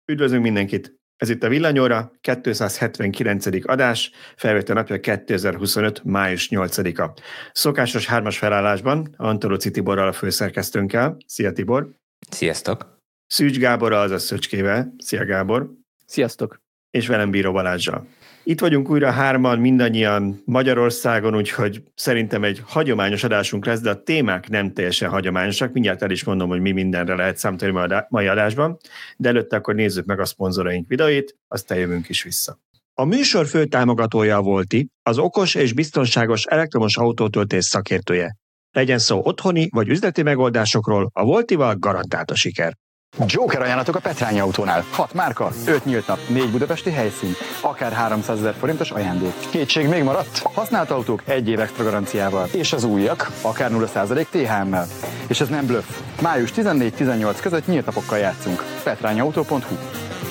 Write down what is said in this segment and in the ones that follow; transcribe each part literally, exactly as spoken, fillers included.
Üdvözlünk mindenkit! Ez itt a Villanyóra, kétszázhetvenkilencedik adás, felvétel napja kétezer-huszonöt. május nyolcadika. Szokásos hármas felállásban Antalóci Tiborral, a főszerkesztőnkkel. Szia Tibor! Sziasztok! Szűcs Gáborral, azaz Szöcskével. Szia Gábor! Sziasztok! És velem Bíró Balázsral. Itt vagyunk újra hárman, mindannyian Magyarországon, úgyhogy szerintem egy hagyományos adásunk lesz, de a témák nem teljesen hagyományosak. Mindjárt el is mondom, hogy mi mindenre lehet számítani a mai adásban, de előtte akkor nézzük meg a szponzoraink videóit, aztán jövünk is vissza. A műsor fő támogatója a Volti, az okos és biztonságos elektromos autótöltés szakértője. Legyen szó otthoni vagy üzleti megoldásokról, a Voltival garantált a siker. Joker ajánlatok a Petrányi Autónál. hat márka, öt nyílt nap, négy budapesti helyszín, akár háromszázezer forintos ajándék. Kétség még maradt? Használt autók egy év extra garanciával. És az újak, akár nulla százalék té há emmel. És ez nem bluff. május tizennégy-tizennyolc között nyílt napokkal játszunk. petrányautó pont hu.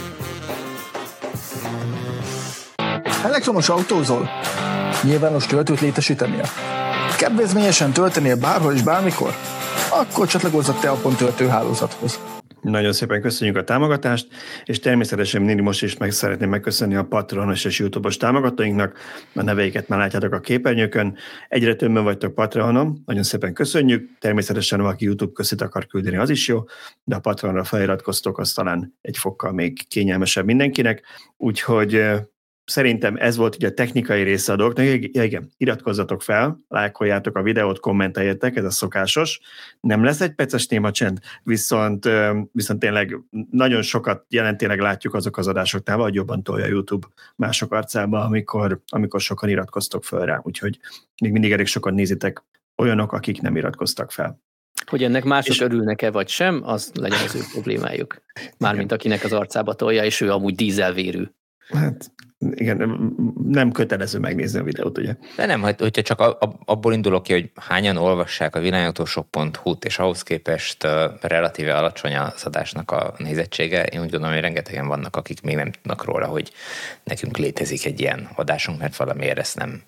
Elektromos autózol? Nyilvános töltőt létesítenie? Kedvezményesen töltenél bárhol és bármikor? Akkor csatlakozz a Teapon töltőhálózathoz. Nagyon szépen köszönjük a támogatást, és természetesen mindig most is meg szeretném megköszönni a Patreonos és YouTube-os támogatóinknak. A neveiket már látjátok a képernyőkön. Egyre többen vagytok Patreonon, nagyon szépen köszönjük. Természetesen, valaki YouTube köszönet akar küldeni, az is jó, de a Patreonra feliratkoztok, az talán egy fokkal még kényelmesebb mindenkinek. Úgyhogy szerintem ez volt ugye a technikai része a dolgoknak. Ja, igen, iratkozzatok fel, lájkoljátok a videót, kommenteljetek, ez a szokásos. Nem lesz egy perces némacsend, viszont, viszont tényleg nagyon sokat jelentéleg látjuk azok az adásoknál, vagy jobban tolja a YouTube mások arcába, amikor, amikor sokan iratkoztok fel rá. Úgyhogy még mindig elég sokan nézitek olyanok, akik nem iratkoztak fel. Hogy ennek mások és... örülnek-e vagy sem, az legyen az ő problémájuk. Mármint akinek az arcába tolja, és ő amúgy dízelvérű. Hát igen, nem kötelező megnézni a videót, ugye? De nem, hogyha csak abból indulok ki, hogy hányan olvassák a villanyautósok pont hu-t, és ahhoz képest relatíve alacsony az adásnak a nézettsége, én úgy gondolom, hogy rengetegen vannak, akik még nem tudnak róla, hogy nekünk létezik egy ilyen adásunk, mert valamiért ezt nem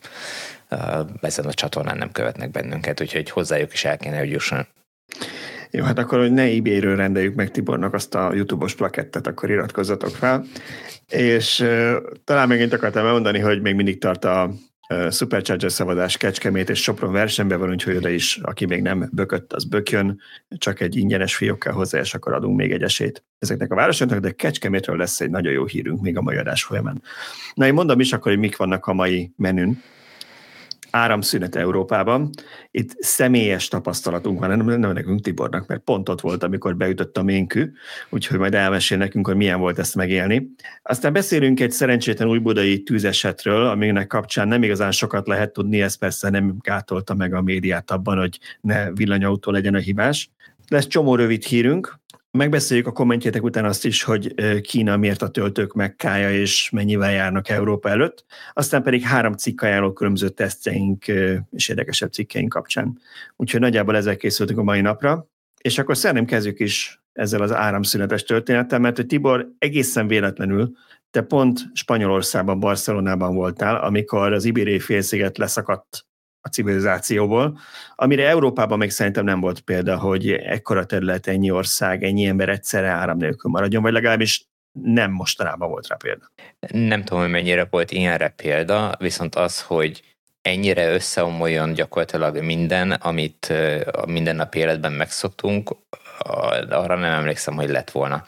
ezen a csatornán nem követnek bennünket, úgyhogy hozzájuk is el kéne, hogy jusson. Jó, hát akkor, hogy ne eBay-ről rendeljük meg Tibornak azt a YouTube-os plakettet, akkor iratkozzatok fel. És uh, talán megint akartam elmondani, hogy még mindig tart a uh, Supercharger szavazás Kecskemét és Sopron versenyben van, úgyhogy oda is, aki még nem bökött, az bökjön, csak egy ingyenes fiók kell hozzá, és akkor adunk még egy esélyt ezeknek a városoknak, de Kecskemétről lesz egy nagyon jó hírünk még a mai adás folyamán. Na, én mondom is akkor, hogy mik vannak a mai menün. Áramszünet Európában. Itt személyes tapasztalatunk van, nem, nem nekünk Tibornak, mert pont ott volt, amikor beütött a ménkű, úgyhogy majd elmesél nekünk, hogy milyen volt ezt megélni. Aztán beszélünk egy szerencsétlen újbudai tűzesetről, aminek kapcsán nem igazán sokat lehet tudni, ez persze nem gátolta meg a médiát abban, hogy ne villanyautó legyen a hibás. Lesz csomó rövid hírünk, megbeszéljük a kommentjétek után azt is, hogy Kína miért a töltők Mekkája és mennyivel járnak Európa előtt, aztán pedig három cikk ajánló különböző tesztjeink és érdekesebb cikkeink kapcsán. Úgyhogy nagyjából ezzel készültünk a mai napra, és akkor szerintem kezdjük is ezzel az áramszünetes történettel, mert hogy Tibor, egészen véletlenül te pont Spanyolországban, Barcelonában voltál, amikor az Ibériai félsziget leszakadt a civilizációból, amire Európában még szerintem nem volt példa, hogy ekkora terület, ennyi ország, ennyi ember egyszerre áram nélkül maradjon, vagy legalábbis nem mostanában volt rá példa. Nem tudom, hogy mennyire volt ilyenre példa, viszont az, hogy ennyire összeomoljon gyakorlatilag minden, amit a mindennapi életben megszoktunk, arra nem emlékszem, hogy lett volna.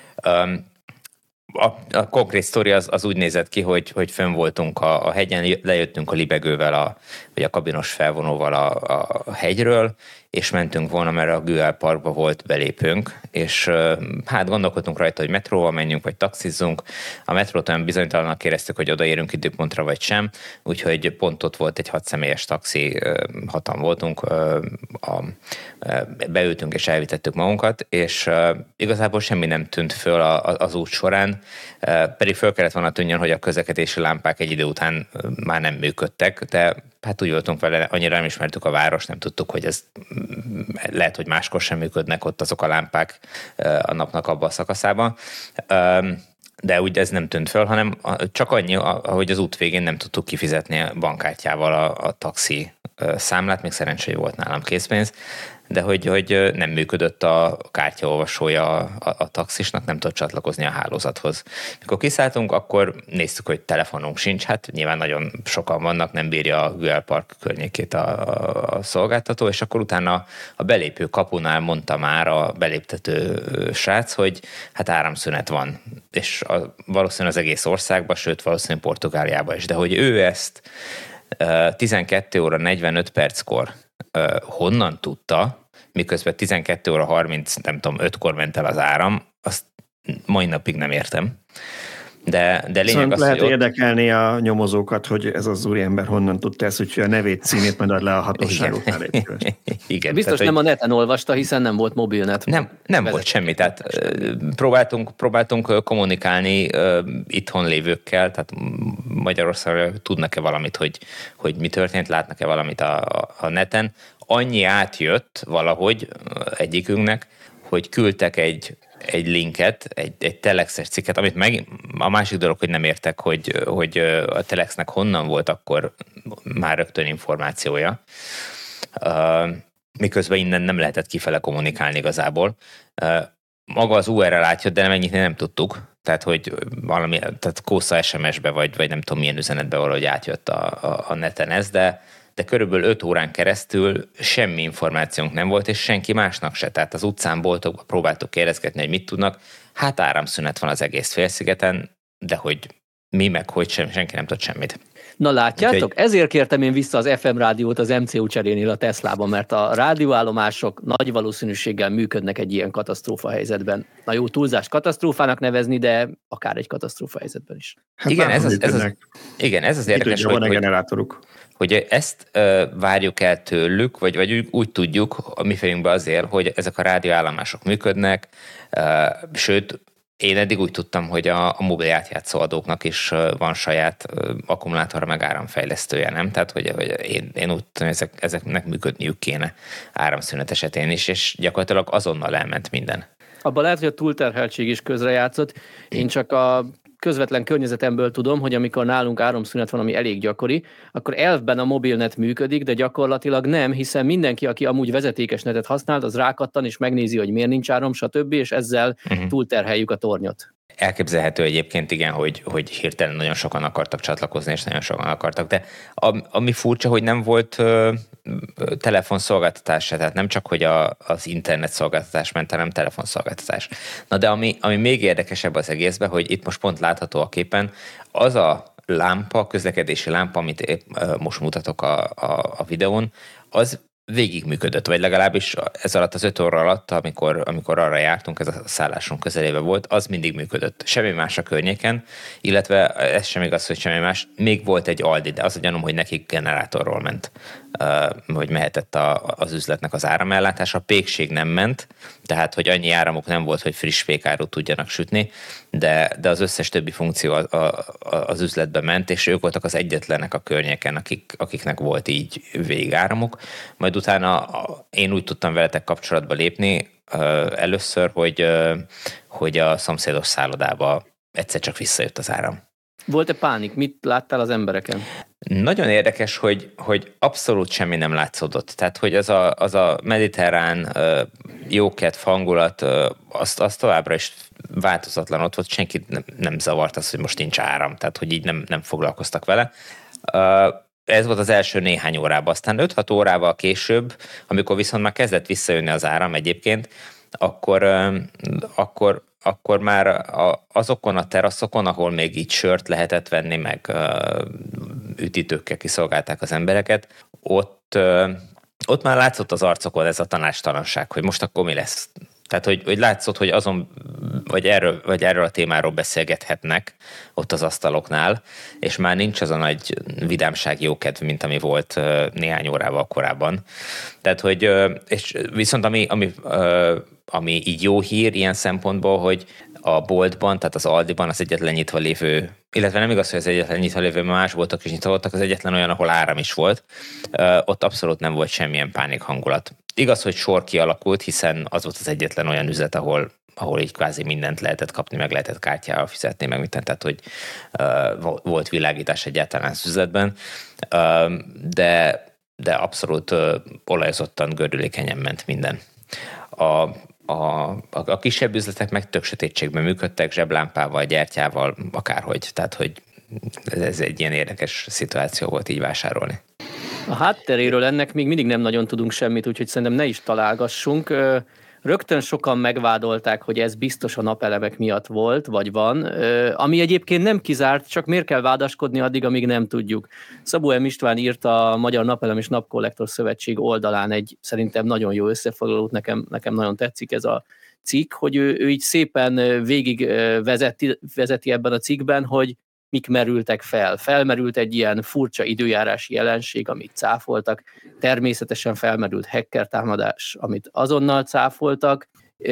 A, a konkrét sztori az, az úgy nézett ki, hogy, hogy fönn voltunk a, a hegyen, lejöttünk a libegővel, a, vagy a kabinos felvonóval a, a hegyről, és mentünk volna, mert a Güell Parkba volt belépőnk, és hát gondolkodtunk rajta, hogy metróval menjünk, vagy taxizzunk. A metrót olyan bizonytalannak éreztük, hogy odaérünk időpontra, vagy sem, úgyhogy pont ott volt egy hat személyes taxi, hatan voltunk, a, beültünk és elvitettük magunkat, és igazából semmi nem tűnt föl az út során, pedig föl kellett volna tűnjön, hogy a közlekedési lámpák egy idő után már nem működtek, de hát úgy voltunk vele, annyira nem ismertük a város, nem tudtuk, hogy ez lehet, hogy máskor sem működnek ott azok a lámpák a napnak abban a szakaszában. De úgy ez nem tűnt föl, hanem csak annyi, hogy az út végén nem tudtuk kifizetni a bankkártyával a, a taxi számlát, még szerencsé volt nálam készpénz, de hogy, hogy nem működött a kártyaolvasója a, a taxisnak, nem tudott csatlakozni a hálózathoz. Mikor kiszálltunk, akkor néztük, hogy telefonunk sincs, hát nyilván nagyon sokan vannak, nem bírja a Güell Park környékét a, a, a szolgáltató, és akkor utána a belépő kapunál mondta már a beléptető srác, hogy hát áramszünet van, és a, valószínűleg az egész országban, sőt valószínűleg Portugáliában is, de hogy ő ezt tizenkettő óra negyvenöt perckor honnan tudta, miközben tizenkettő óra harminc, nem tudom, ötkor ment el az áram, azt mai napig nem értem. De, de lényeg szóval az, lehet hogy érdekelni a nyomozókat, hogy ez az úriember honnan tudta ezt, úgyhogy a nevét, címét majd ad le a hatóságoknál. Igen. Biztos tehát, nem a neten olvasta, hiszen nem volt mobilnet. Nem, nem volt semmi, tehát próbáltunk, próbáltunk kommunikálni itthon lévőkkel, tehát Magyarországon tudnak-e valamit, hogy, hogy mi történt, látnak-e valamit a, a neten. Annyi átjött valahogy egyikünknek, hogy küldtek egy egy linket, egy, egy telexes cikket, amit meg, a másik dolog, hogy nem értek, hogy, hogy a telexnek honnan volt akkor már rögtön információja, uh, miközben innen nem lehetett kifele kommunikálni igazából. Uh, maga az u er el átjött, de megnyitni nem tudtuk, tehát hogy valami, tehát kósza es em es-be, vagy, vagy nem tudom milyen üzenetbe valahogy átjött a, a, a neten ez, de de körülbelül öt órán keresztül semmi információnk nem volt, és senki másnak se. Tehát az utcán, boltokban próbáltuk kérdezgetni, hogy mit tudnak. Hát áramszünet van az egész félszigeten, de hogy mi meg, hogy sem, senki nem tud semmit. Na látjátok, Úgyhogy... ezért kértem én vissza az ef em rádiót az em cé u cserénél a Teslában, mert a rádióállomások nagy valószínűséggel működnek egy ilyen katasztrófa helyzetben. Na jó, túlzás katasztrófának nevezni, de akár egy katasztrófa helyzetben is. Hát igen, ez az, ez az, igen, ez az érdekes, hogy, hogy, hogy, generátoruk. hogy ezt uh, várjuk el tőlük, vagy, vagy úgy, úgy tudjuk a mi fejünkben azért, hogy ezek a rádióállomások működnek, uh, sőt, én eddig úgy tudtam, hogy a, a mobil átjátszóadóknak is van saját akkumulátor meg áramfejlesztője, nem? Tehát, hogy, hogy én, én úgy tudom, ezek, ezeknek működniük kéne áramszünet esetén is, és gyakorlatilag azonnal elment minden. Abban lehet, hogy a túlterheltség is közrejátszott. Én csak a közvetlen környezetemből tudom, hogy amikor nálunk áramszünet van, ami elég gyakori, akkor elfben a mobilnet működik, de gyakorlatilag nem, hiszen mindenki, aki amúgy vezetékes netet használt, az rákattan és megnézi, hogy miért nincs áram, stb., és ezzel uh-huh. túlterheljük a tornyot. Elképzelhető egyébként, igen, hogy, hogy hirtelen nagyon sokan akartak csatlakozni, és nagyon sokan akartak, de ami furcsa, hogy nem volt ö, telefonszolgáltatás se, tehát nem csak, hogy a, az internet szolgáltatás ment, hanem telefonszolgáltatás. Na de ami, ami még érdekesebb az egészben, hogy itt most pont látható a képen, az a lámpa, közlekedési lámpa, amit épp most mutatok a, a, a videón, az végigműködött, vagy legalábbis ez alatt az öt óra alatt, amikor, amikor arra jártunk, ez a szállásunk közelébe volt, az mindig működött. Semmi más a környéken, illetve ez sem igaz, hogy semmi más. Még volt egy Aldi, de az a gyanúm, hogy nekik generátorról ment, hogy mehetett a, az üzletnek az áramellátása. A pékség nem ment, tehát, hogy annyi áramuk nem volt, hogy friss pékárút tudjanak sütni, de, de az összes többi funkció a, a, az üzletbe ment, és ők voltak az egyetlenek a környéken, akik, akiknek volt így végáramuk. Majd utána én úgy tudtam veletek kapcsolatba lépni először, hogy, hogy a szomszédos szállodába egyszer csak visszajött az áram. Volt-e pánik? Mit láttál az embereken? Nagyon érdekes, hogy, hogy abszolút semmi nem látszódott. Tehát, hogy az a, az a mediterrán jókedv hangulat, azt, azt továbbra is változatlan ott volt, senkit nem, nem zavart az, hogy most nincs áram, tehát, hogy így nem, nem foglalkoztak vele. Ez volt az első néhány órában. Aztán öt-hat órával később, amikor viszont már kezdett visszajönni az áram egyébként, akkor, akkor, akkor már azokon a teraszokon, ahol még így sört lehetett venni, meg üdítőkkel kiszolgálták az embereket, ott, ott már látszott az arcokon ez a tanácstalanság, hogy most akkor mi lesz. Tehát, hogy, hogy látszott, hogy azon, vagy erről, vagy erről a témáról beszélgethetnek ott az asztaloknál, és már nincs az a nagy vidámság, jókedv, mint ami volt néhány órával korábban. Tehát, hogy, és viszont ami, ami, ami így jó hír ilyen szempontból, hogy a boltban, tehát az Aldiban az egyetlen nyitva lévő, illetve nem igaz, hogy az egyetlen nyitva lévő, mert más boltok is nyitva voltak, az egyetlen olyan, ahol áram is volt, ott abszolút nem volt semmilyen pánik hangulat. Igaz, hogy sor kialakult, hiszen az volt az egyetlen olyan üzlet, ahol, ahol így kvázi mindent lehetett kapni, meg lehetett kártyával fizetni, meg mindent, tehát hogy uh, volt világítás egyáltalán az üzletben. Uh, de, de abszolút olajozottan, gördülékenyen ment minden. A A, a, a kisebb üzletek meg tök sötétségben működtek, zseblámpával, gyertyával, akárhogy. Tehát, hogy ez egy ilyen érdekes szituáció volt így vásárolni. A hátteréről ennek még mindig nem nagyon tudunk semmit, úgyhogy szerintem ne is találgassunk. Rögtön sokan megvádolták, hogy ez biztos a napelemek miatt volt, vagy van, ami egyébként nem kizárt, csak miért kell vádaskodni addig, amíg nem tudjuk. Szabó M. István írta a Magyar Napelem és Napkollektor Szövetség oldalán egy szerintem nagyon jó összefoglalót, nekem, nekem nagyon tetszik ez a cikk, hogy ő, ő így szépen végig vezeti, vezeti ebben a cikkben, hogy mik merültek fel. Felmerült egy ilyen furcsa időjárási jelenség, amit cáfoltak, természetesen felmerült hacker támadás, amit azonnal cáfoltak,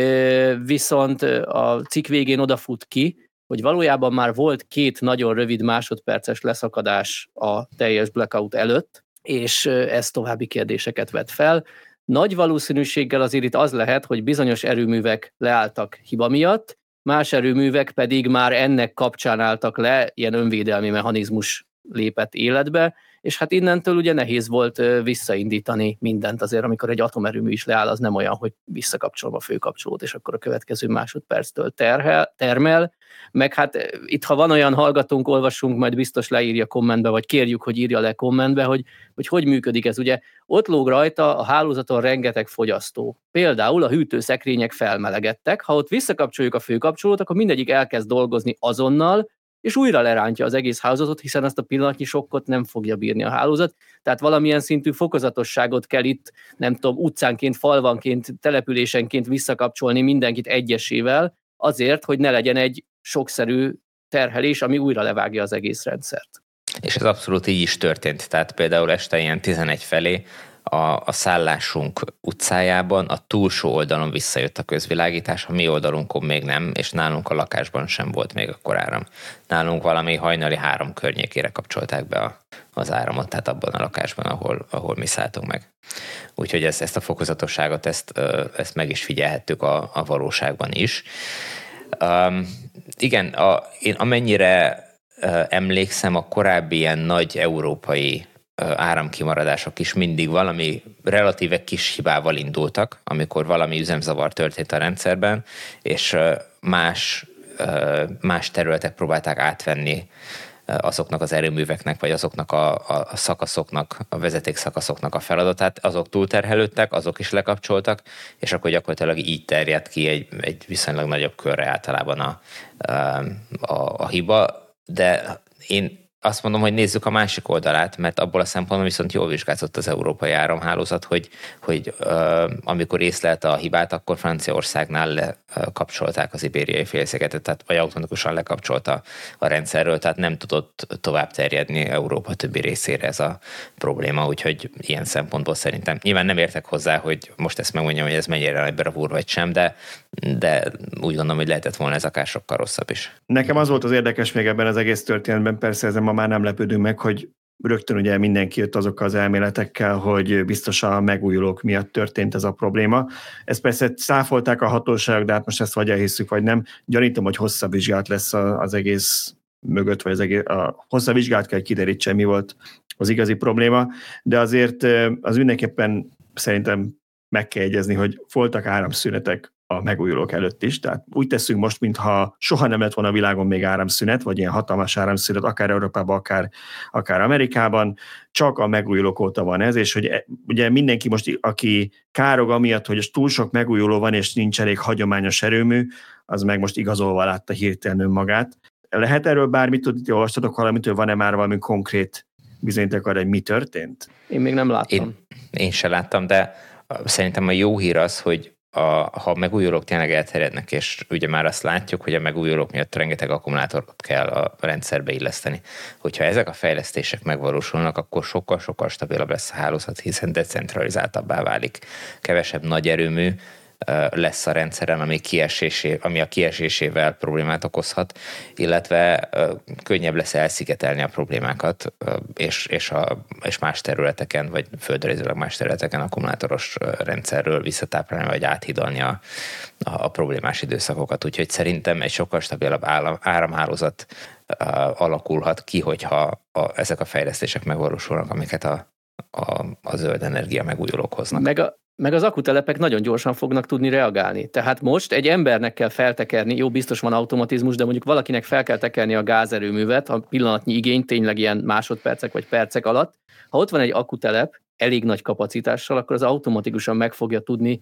viszont a cikk végén odafut ki, hogy valójában már volt két nagyon rövid másodperces leszakadás a teljes blackout előtt, és ez további kérdéseket vet fel. Nagy valószínűséggel azért itt az lehet, hogy bizonyos erőművek leálltak hiba miatt, más erőművek pedig már ennek kapcsán álltak le, ilyen önvédelmi mechanizmus lépett életbe, és hát innentől ugye nehéz volt visszaindítani mindent azért, amikor egy atomerőmű is leáll, az nem olyan, hogy visszakapcsolom a főkapcsolót, és akkor a következő másodperctől terhel, termel, meg hát itt, ha van olyan hallgatónk, olvasunk, majd biztos leírja kommentbe, vagy kérjük, hogy írja le kommentbe, hogy hogy, hogy működik ez. Ugye ott lóg rajta a hálózaton rengeteg fogyasztó. Például a hűtőszekrények felmelegedtek, ha ott visszakapcsoljuk a főkapcsolót, akkor mindegyik elkezd dolgozni azonnal, és újra lerántja az egész hálózatot, hiszen azt a pillanatnyi sokkot nem fogja bírni a hálózat. Tehát valamilyen szintű fokozatosságot kell itt, nem tudom, utcánként, falvanként, településenként visszakapcsolni mindenkit egyesével, azért, hogy ne legyen egy sokszerű terhelés, ami újra levágja az egész rendszert. És ez abszolút így is történt. Tehát például este ilyen tizenegy felé a, a szállásunk utcájában a túlsó oldalon visszajött a közvilágítás, a mi oldalunkon még nem, és nálunk a lakásban sem volt még akkor áram. Nálunk valami hajnali három környékére kapcsolták be a, az áramot, tehát abban a lakásban, ahol, ahol mi szálltunk meg. Úgyhogy ezt, ezt a fokozatosságot, ezt, ezt meg is figyelhettük a, a valóságban is. Um, igen, a, én amennyire uh, emlékszem, a korábbi ilyen nagy európai áramkimaradások is mindig valami relatíve kis hibával indultak, amikor valami üzemzavar történt a rendszerben, és más, más területek próbálták átvenni azoknak az erőműveknek, vagy azoknak a, a szakaszoknak, a vezetékszakaszoknak a feladatát. Azok túlterhelődtek, azok is lekapcsoltak, és akkor gyakorlatilag így terjedt ki egy, egy viszonylag nagyobb körre általában a, a, a hiba, de én azt mondom, hogy nézzük a másik oldalát, mert abból a szempontból viszont jól vizsgázott az európai áramhálózat, hogy, hogy uh, amikor észlelte a hibát, akkor Franciaországnál lekapcsolták az ibériai félszigetet, tehát vagy automatikusan lekapcsolta a rendszerről, tehát nem tudott tovább terjedni Európa többi részére ez a probléma, úgyhogy ilyen szempontból szerintem nyilván nem értek hozzá, hogy most ezt megmondjam, hogy ez mennyire nagy bravúr vagy sem, de, de úgy gondolom, hogy lehetett volna ez akár sokkal rosszabb is. Nekem az volt az érdekes még ebben az egész történetben, persze ezen ma már nem lepődünk meg, hogy rögtön ugye mindenki jött azokkal az elméletekkel, hogy biztos a megújulók miatt történt ez a probléma. Ezt persze cáfolták a hatóságok, de hát most ezt vagy elhisszük, vagy nem. Gyanítom, hogy hosszabb vizsgálat lesz az egész mögött, vagy az egész, a hosszabb vizsgálat kell kiderítsen, mi volt az igazi probléma, de azért az mindenképpen szerintem meg kell jegyezni, hogy voltak áramszünetek a megújulók előtt is, tehát úgy teszünk most, mintha soha nem lett volna a világon még áramszünet, vagy ilyen hatalmas áramszünet, akár Európában, akár, akár Amerikában, csak a megújulók óta van ez, és hogy ugye mindenki most, aki károg amiatt, hogy túl sok megújuló van, és nincs elég hagyományos erőmű, az meg most igazolva látta hirtelen önmagát. Lehet erről bármit tudni, olvastatok valamitől, van-e már valami konkrét bizonyíték arra, hogy mi történt? Én még nem láttam. Én, én se láttam, de szerintem a jó hír az, hogy A, ha a megújulók tényleg elterjednek, és ugye már azt látjuk, hogy a megújulók miatt rengeteg akkumulátort kell a rendszerbe illeszteni. Hogyha ezek a fejlesztések megvalósulnak, akkor sokkal-sokkal stabilabb lesz a hálózat, hiszen decentralizáltabbá válik. Kevesebb nagy erőmű lesz a rendszeren, ami, kiesésé, ami a kiesésével problémát okozhat, illetve könnyebb lesz elszigetelni a problémákat, és, és, a, és más területeken, vagy földrajzilag más területeken akkumulátoros rendszerről visszatáplálni, vagy áthidalni a, a, a problémás időszakokat. Úgyhogy szerintem egy sokkal stabilabb állam, áramhálózat alakulhat ki, hogyha a, ezek a fejlesztések megvalósulnak, amiket a a, a zöld energia megújulók hoznak. Meg, a, meg az akutelepek nagyon gyorsan fognak tudni reagálni. Tehát most egy embernek kell feltekerni, jó, biztos van automatizmus, de mondjuk valakinek fel kell tekerni a gázerőművet, a pillanatnyi igény tényleg ilyen másodpercek vagy percek alatt. Ha ott van egy akutelep, elég nagy kapacitással, akkor az automatikusan meg fogja tudni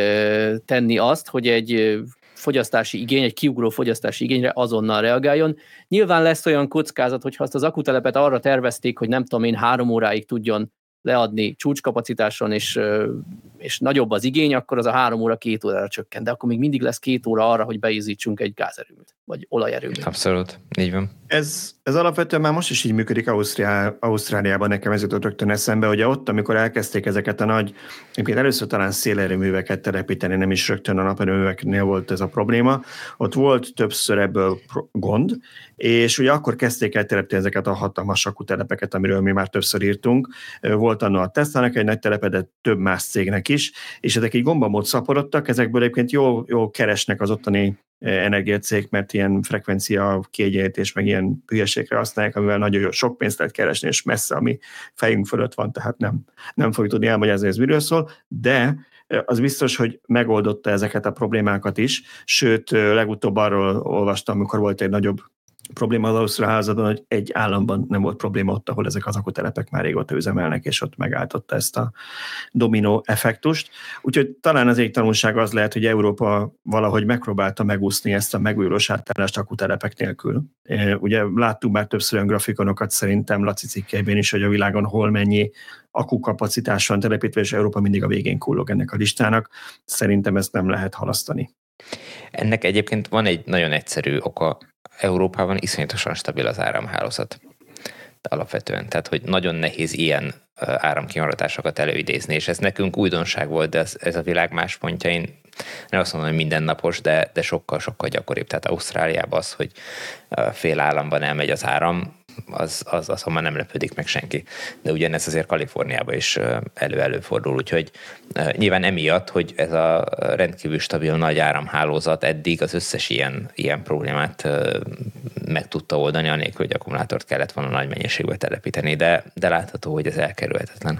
ö, tenni azt, hogy egy fogyasztási igény, egy kiugró fogyasztási igényre azonnal reagáljon. Nyilván lesz olyan kockázat, hogy ha azt az akutelepet arra tervezték, hogy nem tudom én három óráig tudjon leadni csúcskapacitáson, és, és nagyobb az igény, akkor az a három óra két órára csökken. De akkor még mindig lesz két óra arra, hogy beízítsunk egy gázerőműt, vagy olajerőműt. Abszolút, így van. Ez, ez alapvetően már most is így működik Ausztriá, Ausztráliában, nekem ez jutott rögtön eszembe, hogy ott, amikor elkezdték ezeket a nagy, egyébként először talán szélerőműveket telepíteni, nem is rögtön a naperőműveknél volt ez a probléma, ott volt többször ebből gond, és ugye akkor kezdték el telepíteni ezeket a hatalmas akutelepeket, amiről mi már többször írtunk. Volt anno a Teslának egy nagy telepe, de több más cégnek is, és ezek így gombamód szaporodtak, ezekből egyébként jól, jól keresnek az ottani energiacég, mert ilyen frekvencia kiegyenlítés, meg ilyen hülyeségre használják, amivel nagyon jó, sok pénzt lehet keresni, és messze, ami fejünk fölött van, tehát nem, nem fogjuk tudni elmagyarázni, hogy ez miről szól, de az biztos, hogy megoldotta ezeket a problémákat is, sőt, legutóbb arról olvastam, amikor volt egy nagyobb probléma az ausztrál házadon, hogy egy államban nem volt probléma ott, ahol ezek az akutelepek már régóta üzemelnek, és ott megálltotta ezt a dominó effektust. Úgyhogy talán az egyik tanulság az lehet, hogy Európa valahogy megpróbálta megúszni ezt a megújulós átállást akutelepek nélkül. Ugye láttuk már többször olyan grafikonokat szerintem Laci cikkeiben is, hogy a világon hol mennyi akukapacitás van telepítve, és Európa mindig a végén kullog ennek a listának. Szerintem ezt nem lehet halasztani. Ennek egyébként van egy nagyon egyszerű oka. Európában iszonyatosan stabil az áramhálózat. De alapvetően. Tehát, hogy nagyon nehéz ilyen áramkimaradásokat előidézni, és ez nekünk újdonság volt, de ez, ez a világ más pontjain nem azt mondom, hogy mindennapos, de, de sokkal-sokkal gyakoribb. Tehát Ausztráliában az, hogy fél államban elmegy az áram, az, az, azon már nem lepődik meg senki. De ugyanez azért Kaliforniában is elő-előfordul, úgyhogy nyilván emiatt, hogy ez a rendkívül stabil nagy áramhálózat eddig az összes ilyen, ilyen problémát meg tudta oldani, anélkül, hogy akkumulátort kellett volna nagy mennyiségbe telepíteni, de, de látható, hogy ez elkerülhetetlen.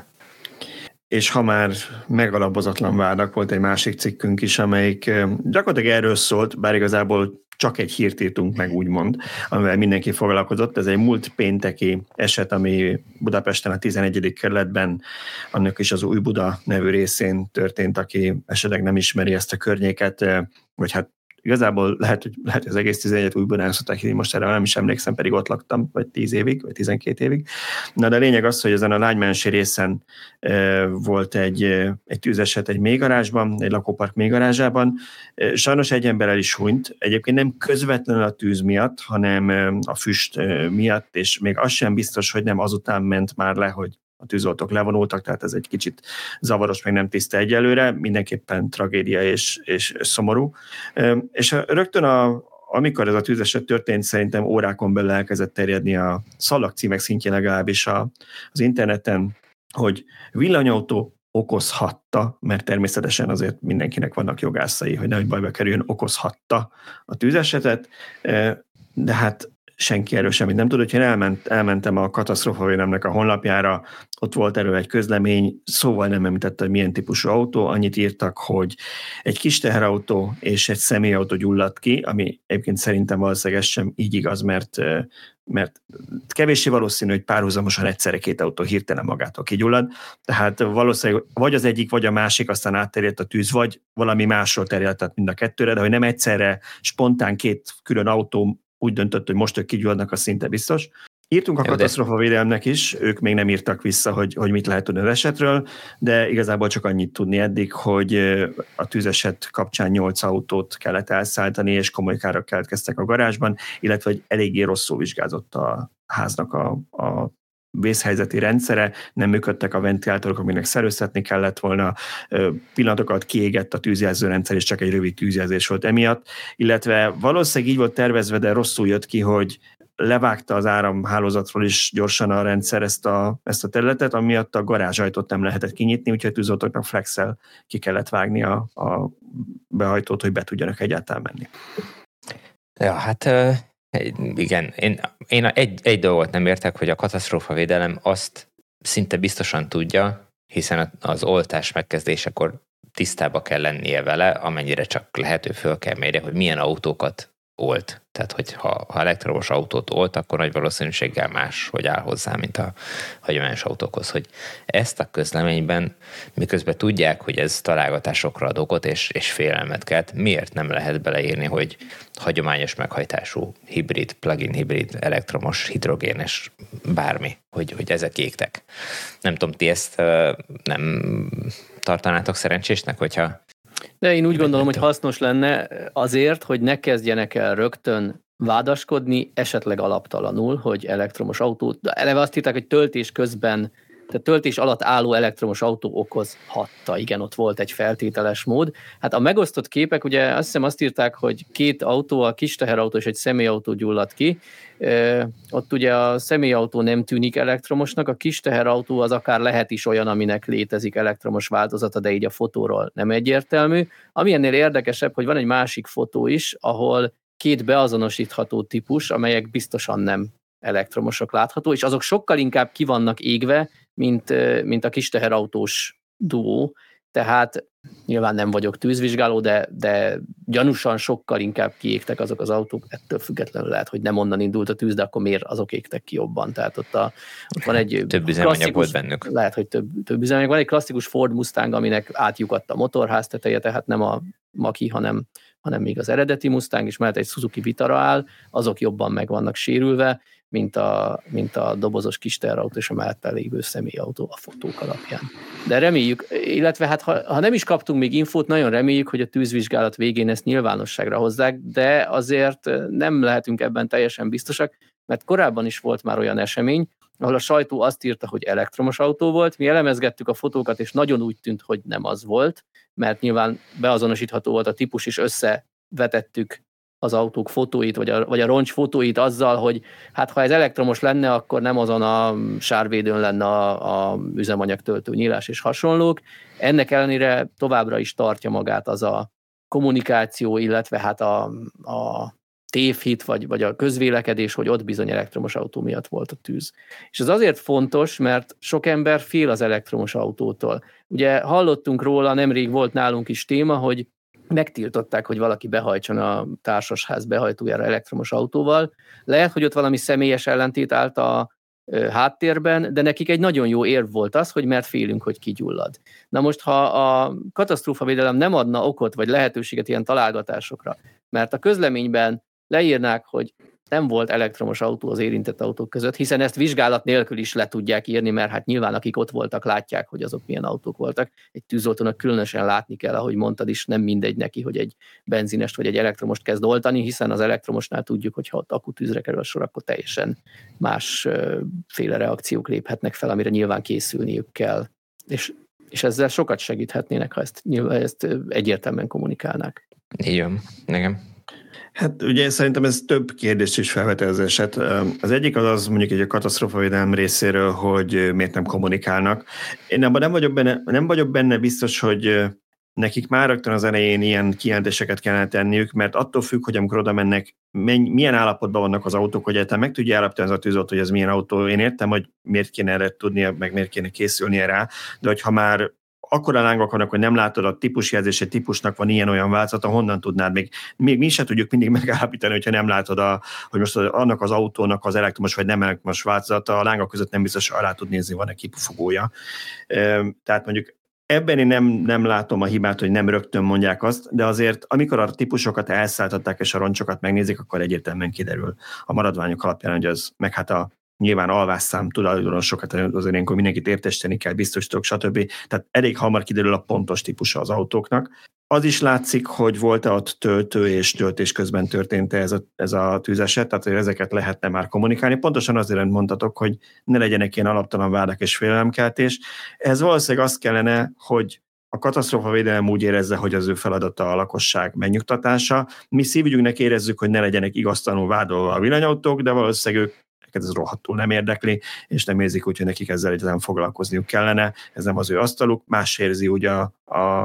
És ha már megalapozatlan vádak, volt egy másik cikkünk is, amelyik gyakorlatilag erről szólt, bár igazából csak egy hírt írtunk meg, úgymond, amivel mindenki foglalkozott. Ez egy múlt pénteki eset, ami Budapesten a tizenegyedik kerületben, annak is az Új Buda nevű részén történt, aki esetleg nem ismeri ezt a környéket, vagy hát igazából lehet, hogy lehet, hogy az egész tizenegyet Új Budán szokták hívni, most erre nem is emlékszem, pedig ott laktam, vagy tíz évig, vagy tizenkét évig. Na, de a lényeg az, hogy ezen a Lánymensi részen e, volt egy, egy tűzeset egy mélygarázsban, egy lakópark mélygarázsában. E, sajnos egy ember el is hunyt, egyébként nem közvetlenül a tűz miatt, hanem a füst miatt, és még az sem biztos, hogy nem azután ment már le, hogy a tűzoltók levonultak, tehát ez egy kicsit zavaros, meg nem tiszta egyelőre, mindenképpen tragédia és, és szomorú. És rögtön a, amikor ez a tűzeset történt, szerintem órákon belül elkezdett terjedni a szalagcímek szintjén legalábbis a, az interneten, hogy villanyautó okozhatta, mert természetesen azért mindenkinek vannak jogászai, hogy nehogy bajba kerüljön, okozhatta a tűzesetet, de hát senki erről semmit nem tud. Hogyha elment, elmentem a katasztrófavédelemnek a honlapjára, ott volt erről egy közlemény, szóval nem említette, hogy milyen típusú autó, annyit írtak, hogy egy kis teherautó és egy személyautó gyulladt ki, ami egyébként szerintem valószínűleg ez sem így igaz, mert, mert kevéssé valószínű, hogy párhuzamosan egyszerre két autó hirtelen magától kigyullad, tehát valószínűleg vagy az egyik, vagy a másik, aztán átterjedt a tűz, vagy valami másról terjedt mind a kettőre, de hogy nem egyszerre spontán két külön autó úgy döntött, hogy most ők kigyulladnak, az szinte biztos. Írtunk a katasztrófavédelemnek is, ők még nem írtak vissza, hogy, hogy mit lehet tudni az esetről, de igazából csak annyit tudni eddig, hogy a tűzeset kapcsán nyolc autót kellett elszállítani, és komoly károk keletkeztek a garázsban, illetve hogy eléggé rosszul vizsgázott a háznak a, a vészhelyzeti rendszere, nem működtek a ventilátorok, aminek szerőztetni kellett volna, pillanatokat kiégett a tűzjelzőrendszer, és csak egy rövid tűzjelzés volt emiatt, illetve valószínűleg így volt tervezve, de rosszul jött ki, hogy levágta az áramhálózatról is gyorsan a rendszer ezt a, ezt a területet, amiatt a garázsajtót nem lehetett kinyitni, úgyhogy tűzoltóknak flexel ki kellett vágni a, a behajtót, hogy be tudjanak egyáltalán menni. Ja, hát igen, én, én egy, egy dolgot nem értek, hogy a katasztrófavédelem azt szinte biztosan tudja, hiszen az oltás megkezdésekor tisztába kell lennie vele, amennyire csak lehető, föl kell mérje, hogy milyen autókat olt. Tehát, hogy ha, ha elektromos autót olt, akkor nagy valószínűséggel más, hogy áll hozzá, mint a hagyományos autókhoz. Hogy ezt a közleményben, miközben tudják, hogy ez találgatásokra ad okot és, és félelmet kelt, miért nem lehet beleírni, hogy hagyományos meghajtású hibrid, plug-in hibrid, elektromos, hidrogénes, bármi, hogy, hogy ezek égtek. Nem tudom, ti ezt nem tartanátok szerencsésnek, hogyha De én úgy gondolom, hogy hasznos lenne azért, hogy ne kezdjenek el rögtön vádaskodni, esetleg alaptalanul, hogy elektromos autót, de eleve azt írták, hogy töltés közben, tehát töltés alatt álló elektromos autó okozhatta. Igen, ott volt egy feltételes mód. Hát a megosztott képek, ugye azt hiszem azt írták, hogy két autó, a kis teherautó és egy személyautó gyulladt ki. E, ott ugye a személyautó nem tűnik elektromosnak, a kis teherautó az akár lehet is olyan, aminek létezik elektromos változata, de így a fotóról nem egyértelmű. Ami ennél érdekesebb, hogy van egy másik fotó is, ahol két beazonosítható típus, amelyek biztosan nem elektromosok látható, és azok sokkal inkább ki vannak égve, mint, mint a kis teherautós duó. Tehát nyilván nem vagyok tűzvizsgáló, de, de gyanúsan sokkal inkább kiégtek azok az autók, ettől függetlenül lehet, hogy nem onnan indult a tűz, de akkor miért azok égtek ki jobban? Tehát ott, a, ott van egy több üzemanyag volt bennük. Lehet, hogy több, több üzemanyag. Van egy klasszikus Ford Mustang, aminek átlyukadt a motorház teteje, tehát nem a Mach-i, hanem, hanem még az eredeti Mustang, és mellett egy Suzuki Vitara áll, azok jobban meg vannak sérülve, mint a, mint a dobozos kis teherautó és a mellette lévő személyautó a fotók alapján. De reméljük, illetve hát ha, ha nem is kaptunk még infót, nagyon reméljük, hogy a tűzvizsgálat végén ezt nyilvánosságra hozzák, de azért nem lehetünk ebben teljesen biztosak, mert korábban is volt már olyan esemény, ahol a sajtó azt írta, hogy elektromos autó volt, mi elemezgettük a fotókat, és nagyon úgy tűnt, hogy nem az volt, mert nyilván beazonosítható volt a típus, és összevetettük az autók fotóit, vagy a, vagy a roncs fotóit azzal, hogy hát ha ez elektromos lenne, akkor nem azon a sárvédőn lenne a, a üzemanyagtöltő nyílás és hasonlók. Ennek ellenére továbbra is tartja magát az a kommunikáció, illetve hát a, a tévhit, vagy, vagy a közvélekedés, hogy ott bizony elektromos autó miatt volt a tűz. És ez azért fontos, mert sok ember fél az elektromos autótól. Ugye hallottunk róla, nemrég volt nálunk is téma, hogy megtiltották, hogy valaki behajtson a társasház behajtójára elektromos autóval. Lehet, hogy ott valami személyes ellentét állt a háttérben, de nekik egy nagyon jó érv volt az, hogy mert félünk, hogy kigyullad. Na most, ha a katasztrófavédelem nem adna okot vagy lehetőséget ilyen találgatásokra, mert a közleményben leírnák, hogy nem volt elektromos autó az érintett autók között, hiszen ezt vizsgálat nélkül is le tudják írni, mert hát nyilván akik ott voltak, látják, hogy azok milyen autók voltak. Egy tűzoltónak különösen látni kell, ahogy mondtad is, nem mindegy neki, hogy egy benzinest vagy egy elektromost kezd oltani, hiszen az elektromosnál tudjuk, hogy ha ott akutűzre kerül a sor, akkor teljesen másféle reakciók léphetnek fel, amire nyilván készülniük kell. És, és ezzel sokat segíthetnének, ha ezt, nyilván ezt egyértelműen kommunikálnák. Így van, igen. Hát ugye szerintem ez több kérdést is felvet ez eset. Az egyik az az mondjuk egy a katasztrófavédelem részéről, hogy miért nem kommunikálnak. Én abban nem vagyok benne, nem vagyok benne biztos, hogy nekik már rögtön az elején ilyen kijelentéseket kellene tenniük, mert attól függ, hogy amikor oda mennek, milyen állapotban vannak az autók, hogy egyáltalán meg tudja állapítani az a tűzoltó, hogy ez milyen autó. Én értem, hogy miért kéne erre tudnia, meg miért kéne készülnie rá, de hogyha már akkora lángok vannak, hogy nem látod a típusjelzés, egy típusnak van ilyen-olyan változata, honnan tudnád még, még mi sem tudjuk mindig megállapítani, hogyha nem látod, a, hogy most annak az autónak az elektromos vagy nem elektromos változata, a lángok között nem biztos, alá tud nézni, van-e kipufogója. Tehát mondjuk ebben én nem, nem látom a hibát, hogy nem rögtön mondják azt, de azért amikor a típusokat elszálltatták és a roncsokat megnézik, akkor egyértelműen kiderül a maradványok alapján, hogy az, meg hát a nyilván alvásszám tulajdonosokat, azért ilyenkor mindenkit értesíteni kell, biztosítok, stb. Tehát elég hamar kiderül a pontos típusa az autóknak. Az is látszik, hogy volt-e ott töltő és töltés közben történt ez a, ez a tűzeset, tehát hogy ezeket lehetne már kommunikálni. Pontosan azért mondtatok, hogy ne legyenek ilyen alaptalan vádak és félelemkeltés. Ez valószínűleg azt kellene, hogy a katasztrófavédelem úgy érezze, hogy az ő feladata a lakosság megnyugtatása. Mi szívügyünknek érezzük, hogy ne legyenek igaztalanul vádolva a villanyautók, de valószínűleg ők ez rohadtul nem érdekli, és nem érzik úgy, hogy nekik ezzel egyáltalán foglalkozniuk kellene, ez nem az ő asztaluk, más érzi ugye a, a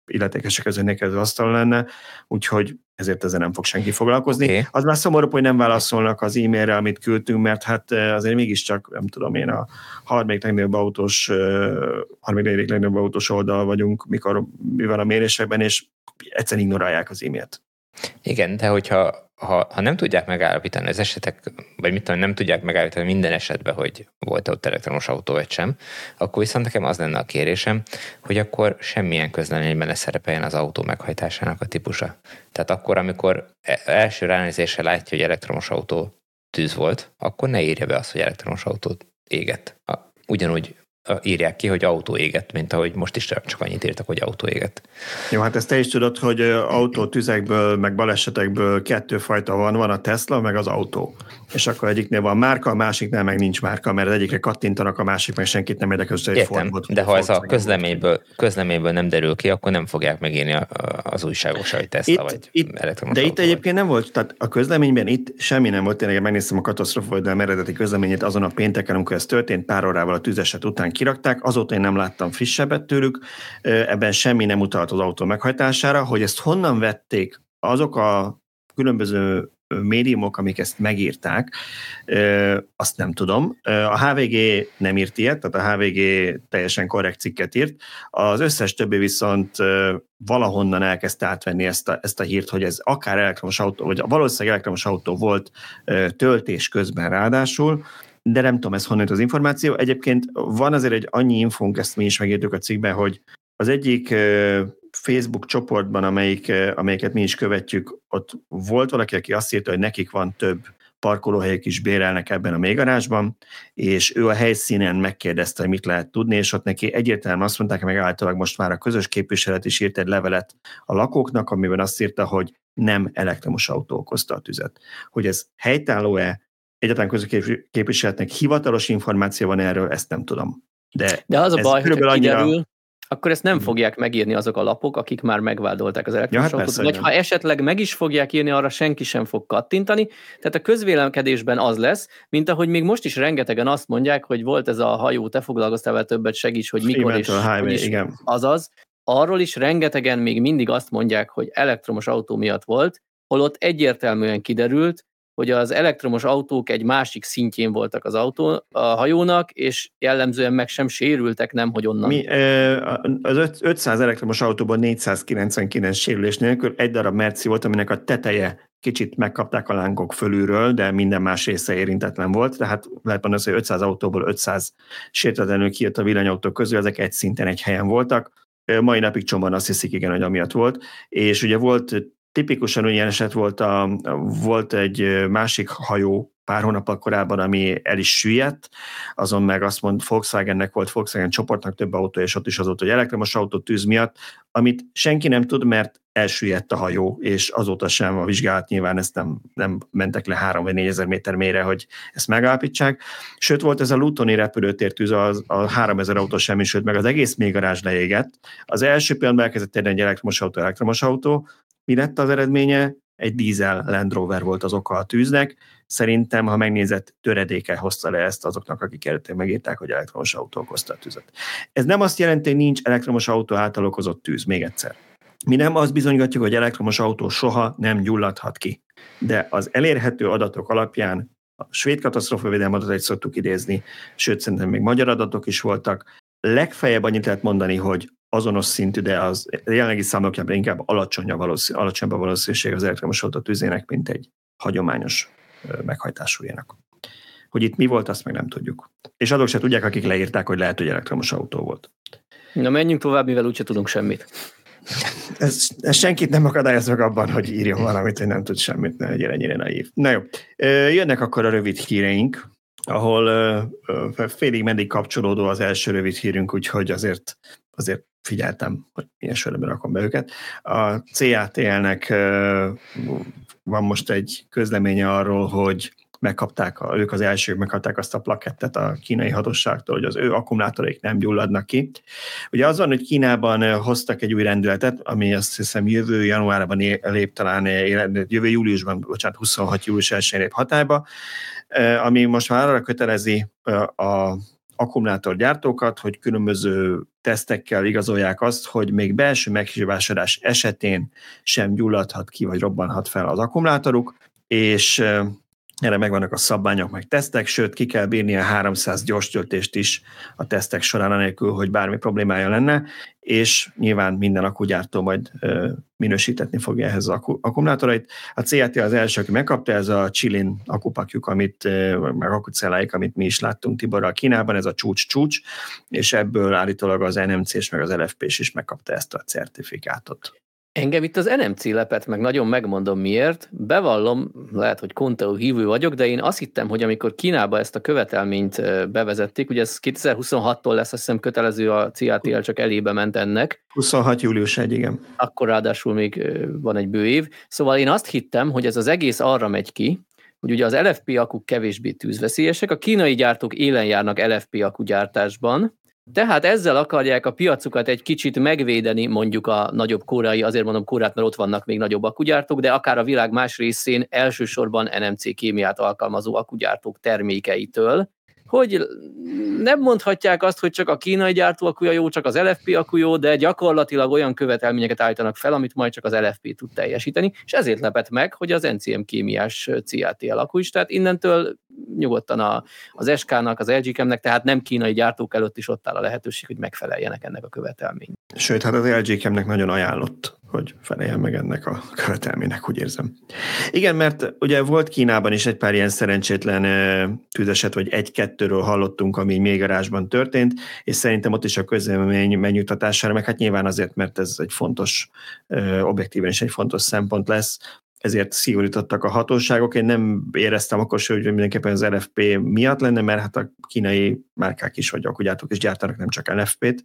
illetékesek közönnek ez az asztalon lenne, úgyhogy ezért ezzel nem fog senki foglalkozni. Okay. Az már szomorú, hogy nem válaszolnak az e-mailre, amit küldtünk, mert hát azért mégiscsak, nem tudom én, a harmadik legnagyobb autós, harmadik legnagyobb autós oldal vagyunk, mikor mi van a mérésekben, és egyszerűen ignorálják az e-mailt. Igen, de hogyha ha, ha nem tudják megállapítani az esetek, vagy mit tudom, nem tudják megállapítani minden esetben, hogy volt ott elektromos autó vagy sem, akkor viszont nekem az lenne a kérésem, hogy akkor semmilyen közleményben ne szerepeljen az autó meghajtásának a típusa. Tehát akkor, amikor első ránézésre látja, hogy elektromos autó tűz volt, akkor ne írja be azt, hogy elektromos autó égett. Ugyanúgy írják ki, hogy autó égett, mint ahogy most is csak annyit írtak, hogy autó égett. Jó, hát ezt te is tudod, hogy autótüzekből, meg balesetekből kettő fajta van, van a Tesla, meg az autó. És akkor egyiknél van márka, a másiknál meg nincs márka, mert az egyikre kattintanak, a másik meg senkit nem érdekel, hogy egy Fordot. De ha ez a közleményből, közleményből nem derül ki, akkor nem fogják megírni az újságok se, hogy Tesla itt, vagy itt, elektromos De autó itt egyébként nem volt, tehát a közleményben itt semmi nem volt, tényleg megnéztem a katasztrófa oldalán eredeti közleményét azon a pénteken, amikor ez történt, pár órával a tüzeset után kirakták, azóta én nem láttam frissebbet tőlük, ebben semmi nem utalt az autó meghajtására, hogy ezt honnan vették azok a különböző médiumok, amik ezt megírták, azt nem tudom. A há vé gé nem írt ilyet, tehát a há vé gé teljesen korrekt cikket írt, az összes többi viszont valahonnan elkezdte átvenni ezt a, ezt a hírt, hogy ez akár elektromos autó, vagy valószínűleg elektromos autó volt töltés közben ráadásul, de nem tudom, ez honnan az információ. Egyébként van azért egy annyi infónk, ezt mi is megírtuk a cikkben, hogy az egyik Facebook csoportban, amelyik, amelyiket mi is követjük, ott volt valaki, aki azt írta, hogy nekik van több parkolóhelyek is bérelnek ebben a mélygarázsban, és ő a helyszínen megkérdezte, hogy mit lehet tudni, és ott neki egyértelműen azt mondták, meg általában most már a közös képviselet is írt egy levelet a lakóknak, amiben azt írta, hogy nem elektromos autó okozta a tüzet. Hogy ez helytálló-e, egyáltalán közös képviseletnek hivatalos információ van erről, ezt nem tudom. De, De az a baj, hogy kiderül, annyira... akkor ezt nem hmm. fogják megírni azok a lapok, akik már megvádolták az elektromos ja, hát autót, vagy ha esetleg meg is fogják írni, arra senki sem fog kattintani. Tehát a közvélemkedésben az lesz, mint ahogy még most is rengetegen azt mondják, hogy volt ez a hajó, te foglalkoztál vele többet, segíts, hogy mikor is, highway, is igen. azaz. Arról is rengetegen még mindig azt mondják, hogy elektromos autó miatt volt, holott egyértelműen kiderült, hogy az elektromos autók egy másik szintjén voltak az autó, a hajónak, és jellemzően meg sem sérültek, nem, hogy onnan. Mi, az ötszáz elektromos autóban négyszázkilencvenkilenc sérülés nélkül egy darab merci volt, aminek a teteje kicsit megkapták a lángok fölülről, de minden más része érintetlen volt, tehát lehet mondani, hogy ötszáz autóból ötszáz sértetlenül kijött a villanyautók közül, ezek egy szinten egy helyen voltak. Mai napig csomóan azt hiszik, igen, hogy amiatt volt. És ugye volt tipikusan olyan eset volt, a, volt egy másik hajó pár hónappal korábban, ami el is süllyedt, azon meg azt mond, Volkswagennek volt, Volkswagen csoportnak több autó, és ott is az volt, hogy elektromos autó tűz miatt, amit senki nem tud, mert elsüllyedt a hajó, és azóta sem a vizsgálat nyilván ezt nem, nem mentek le három vagy négyezer méter mélyre, hogy ezt megállapítsák. Sőt, volt ez a Lutoni repülőtértűz, az, a háromezer autó semmisült meg, az egész mélygarázs leégett. Az első pillanatban elkezdett érni egy elektromos autó, elektromos autó. Mi lett az eredménye? Egy dízel Land Rover volt az oka a tűznek. Szerintem, ha megnézett, töredéke hozta le ezt azoknak, akik előtte megírták, hogy elektromos autó okozta a tüzet. Ez nem azt jelenti, hogy nincs elektromos autó által okozott tűz, még egyszer. Mi nem azt bizonygatjuk, hogy elektromos autó soha nem gyulladhat ki. De az elérhető adatok alapján a svéd katasztrófavédelmi adatait szoktuk idézni, sőt, szerintem még magyar adatok is voltak. Legfeljebb annyit lehet mondani, hogy azonos szintű, de az jelenlegi számokjában inkább alacsonyabb valószínű, alacsonyabb a valószínűség az elektromos autó tüzének, mint egy hagyományos meghajtásújának. Hogy itt mi volt, azt meg nem tudjuk. És azok se tudják, akik leírták, hogy lehet, hogy elektromos autó volt. Na menjünk tovább, mivel úgyse tudunk semmit. Ez, ez senkit nem akadályoz meg abban, hogy írjon valamit, hogy nem tud semmit, ne legyen ennyire naív. Na jó, jönnek akkor a rövid híreink, ahol félig meddig kapcsolódó az első rövid hírünk, úgyhogy azért, azért figyeltem, hogy milyen sorban rakom be őket. A cé á té el-nek van most egy közleménye arról, hogy megkapták, a, ők az elsők megkapták azt a plakettet a kínai hatóságtól, hogy az ő akkumulátoraik nem gyulladnak ki. Ugye az van, hogy Kínában hoztak egy új rendeletet, ami azt hiszem jövő januárban lép talán, jövő júliusban, bocsánat, huszonhat július elsején lép hatályba, ami most már arra kötelezi a akkumulátorgyártókat, hogy különböző tesztekkel igazolják azt, hogy még belső meghibásodás esetén sem gyulladhat ki, vagy robbanhat fel az akkumulátoruk, és erre megvannak a szabványok, meg tesztek, sőt, ki kell bírni a háromszáz gyors töltést is a tesztek során, anélkül, hogy bármi problémája lenne, és nyilván minden akkugyártó majd ö, minősítetni fogja ehhez az akku, akkumulátorait. A cé á té az első, aki megkapta, ez a Chilin akkupakjuk, amit, ö, meg akkucelláik, amit mi is láttunk Tiborral Kínában, ez a csúcs-csúcs, és ebből állítólag az en em cés meg az el ef pés is megkapta ezt a certifikátot. Engem itt az en em cé lepett meg, nagyon megmondom miért. Bevallom, lehet, hogy Conteo hívő vagyok, de én azt hittem, hogy amikor Kínába ezt a követelményt bevezették, ugye ez kétezer-huszonhattól lesz, azt hiszem kötelező, a cé á té el csak elébe ment ennek. huszonhat július elseje, igen. Akkor ráadásul még van egy bő év. Szóval én azt hittem, hogy ez az egész arra megy ki, hogy ugye az el ef pé akkuk kevésbé tűzveszélyesek, a kínai gyártók élen járnak el ef pé akkugyártásban, tehát ezzel akarják a piacukat egy kicsit megvédeni, mondjuk a nagyobb koreai, azért mondom Koreát, mert ott vannak még nagyobb akkugyártók, de akár a világ más részén elsősorban en em cé kémiát alkalmazó akkugyártók termékeitől, hogy nem mondhatják azt, hogy csak a kínai gyártó akkuja jó, csak az el ef pé akku jó, de gyakorlatilag olyan követelményeket állítanak fel, amit majd csak az el ef pé tud teljesíteni, és ezért lepett meg, hogy az en cé em kémiás cé á té el akku is, tehát innentől nyugodtan a, az es ká-nak, az el gé Chem-nek, tehát nem kínai gyártók előtt is ott áll a lehetőség, hogy megfeleljenek ennek a követelménynek. Sőt, hát az el gé Chem-nek nagyon ajánlott, hogy feleljen meg ennek a követelménynek, úgy érzem. Igen, mert ugye volt Kínában is egy pár ilyen szerencsétlen tűzeset, vagy egy-kettőről hallottunk, ami még garázsban történt, és szerintem ott is a közlemény megnyugtatására, meg hát nyilván azért, mert ez egy fontos, objektíven is egy fontos szempont lesz, ezért szigorítottak a hatóságok. Én nem éreztem akkor sem, hogy mindenképpen az el ef pé miatt lenne, mert hát a kínai márkák is, vagy akkugyártók is gyártanak, nem csak el ef pét.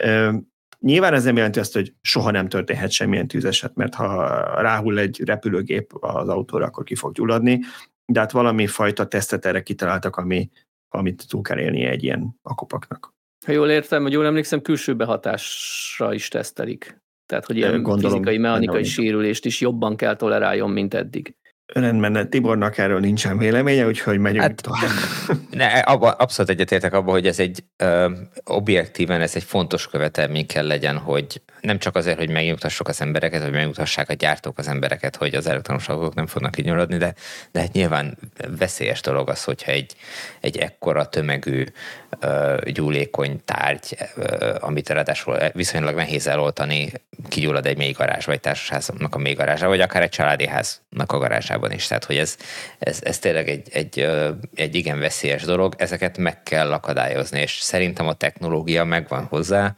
Nyilván ez nem jelenti azt, hogy soha nem történhet semmilyen tűzeset, mert ha ráhull egy repülőgép az autóra, akkor ki fog gyulladni, de hát valami fajta tesztet erre kitaláltak, ami, amit túl kell élnie egy ilyen akkupaknak. Ha jól értem, hogy jól emlékszem, külső behatásra is tesztelik. Tehát, hogy ilyen Gondolom, fizikai, mechanikai nem, sérülést is jobban kell toleráljon, mint eddig. Rendben, Tibornak erről nincsen véleménye, úgyhogy megyünk hát, tovább. Ne, abba, abszolút egyetértek abban, hogy ez egy ö, objektíven ez egy fontos követelmény kell legyen, hogy nem csak azért, hogy megnyugtassuk az embereket, hogy megnyugtassák a gyártók az embereket, hogy az elektromos autók nem fognak így nyorodni, de, de hát nyilván veszélyes dolog az, hogyha egy, egy ekkora tömegű ö, gyúlékony tárgy, ö, amit ráadásul viszonylag nehéz eloltani, kigyullad egy mélygarázs, vagy társasháznak a mélygarázsa, vagy akár egy családi háznak a garázsában is. Tehát, hogy ez, ez, ez tényleg egy, egy, egy igen veszélyes dolog, ezeket meg kell akadályozni, és szerintem a technológia megvan hozzá,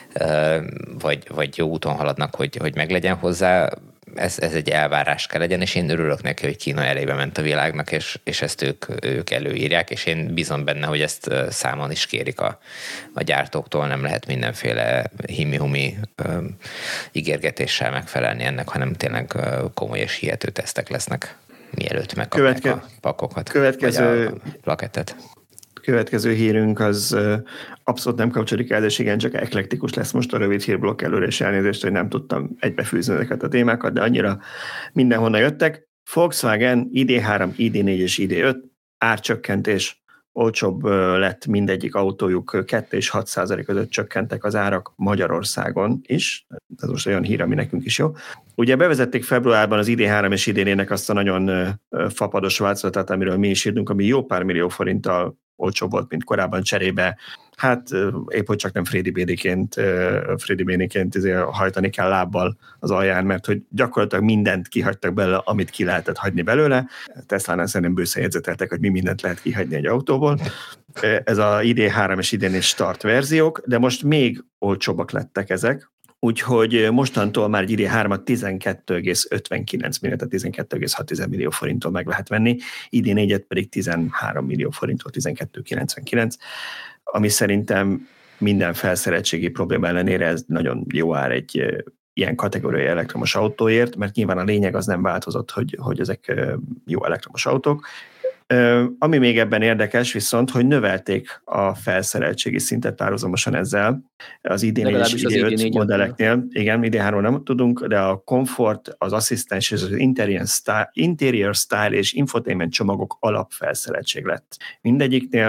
vagy, vagy jó úton haladnak, hogy, hogy meglegyen hozzá, ez, ez egy elvárás kell legyen, és én örülök neki, hogy Kína elébe ment a világnak, és, és ezt ők, ők előírják, és én bízom benne, hogy ezt számon is kérik a, a gyártóktól, nem lehet mindenféle himi-humi ö, ígérgetéssel megfelelni ennek, hanem tényleg komoly és hihető tesztek lesznek, mielőtt megkapják Követke- a pakokat, következő... vagy a plakettet. Következő hírünk az abszolút nem kapcsolódik el, de igen, csak eklektikus lesz most a rövid hírblokk előre, és elnézést, hogy nem tudtam egybefűzni ezeket a témákat, de annyira mindenhonnan jöttek. Volkswagen i dé három, i dé négy és i dé öt árcsökkentés, olcsóbb lett mindegyik autójuk, kettő és hat százalék között csökkentek az árak Magyarországon is. Ez most olyan hír, ami nekünk is jó. Ugye bevezették februárban az i dé három és i dé négynek azt a nagyon fapados változatát, amiről mi is írtunk, ami jó pár millió forinttal olcsóbb volt, mint korábban cserébe. Hát épp, hogy csak nem Frédi Bédiként, Frédi Bédiként hajtani kell lábbal az alján, mert hogy gyakorlatilag mindent kihagytak belőle, amit ki lehetett hagyni belőle. Teslánál szerintem bőszen jegyzeteltek, hogy mi mindent lehet kihagyni egy autóból. Ez a i dé három és i dé négy start verziók, de most még olcsóbbak lettek ezek. Úgyhogy mostantól már egy i dé hármat tizenkettő egész ötvenkilenc millió, tehát tizenkettő egész hat millió forinttól meg lehet venni, i dé négyet pedig tizenhárom millió forinttól, tizenkettő egész kilencvenkilenc, ami szerintem minden felszereltségi probléma ellenére ez nagyon jó ár egy ilyen kategóriai elektromos autóért, mert nyilván a lényeg az nem változott, hogy, hogy ezek jó elektromos autók. Ami még ebben érdekes viszont, hogy növelték a felszereltségi szintet párhuzamosan ezzel az i dé négy és i dé öt modelleknél. Igen, i dé három nem tudunk, de a komfort, az asszisztens és az interior style, interior style és infotainment csomagok alapfelszereltség lett mindegyiknél.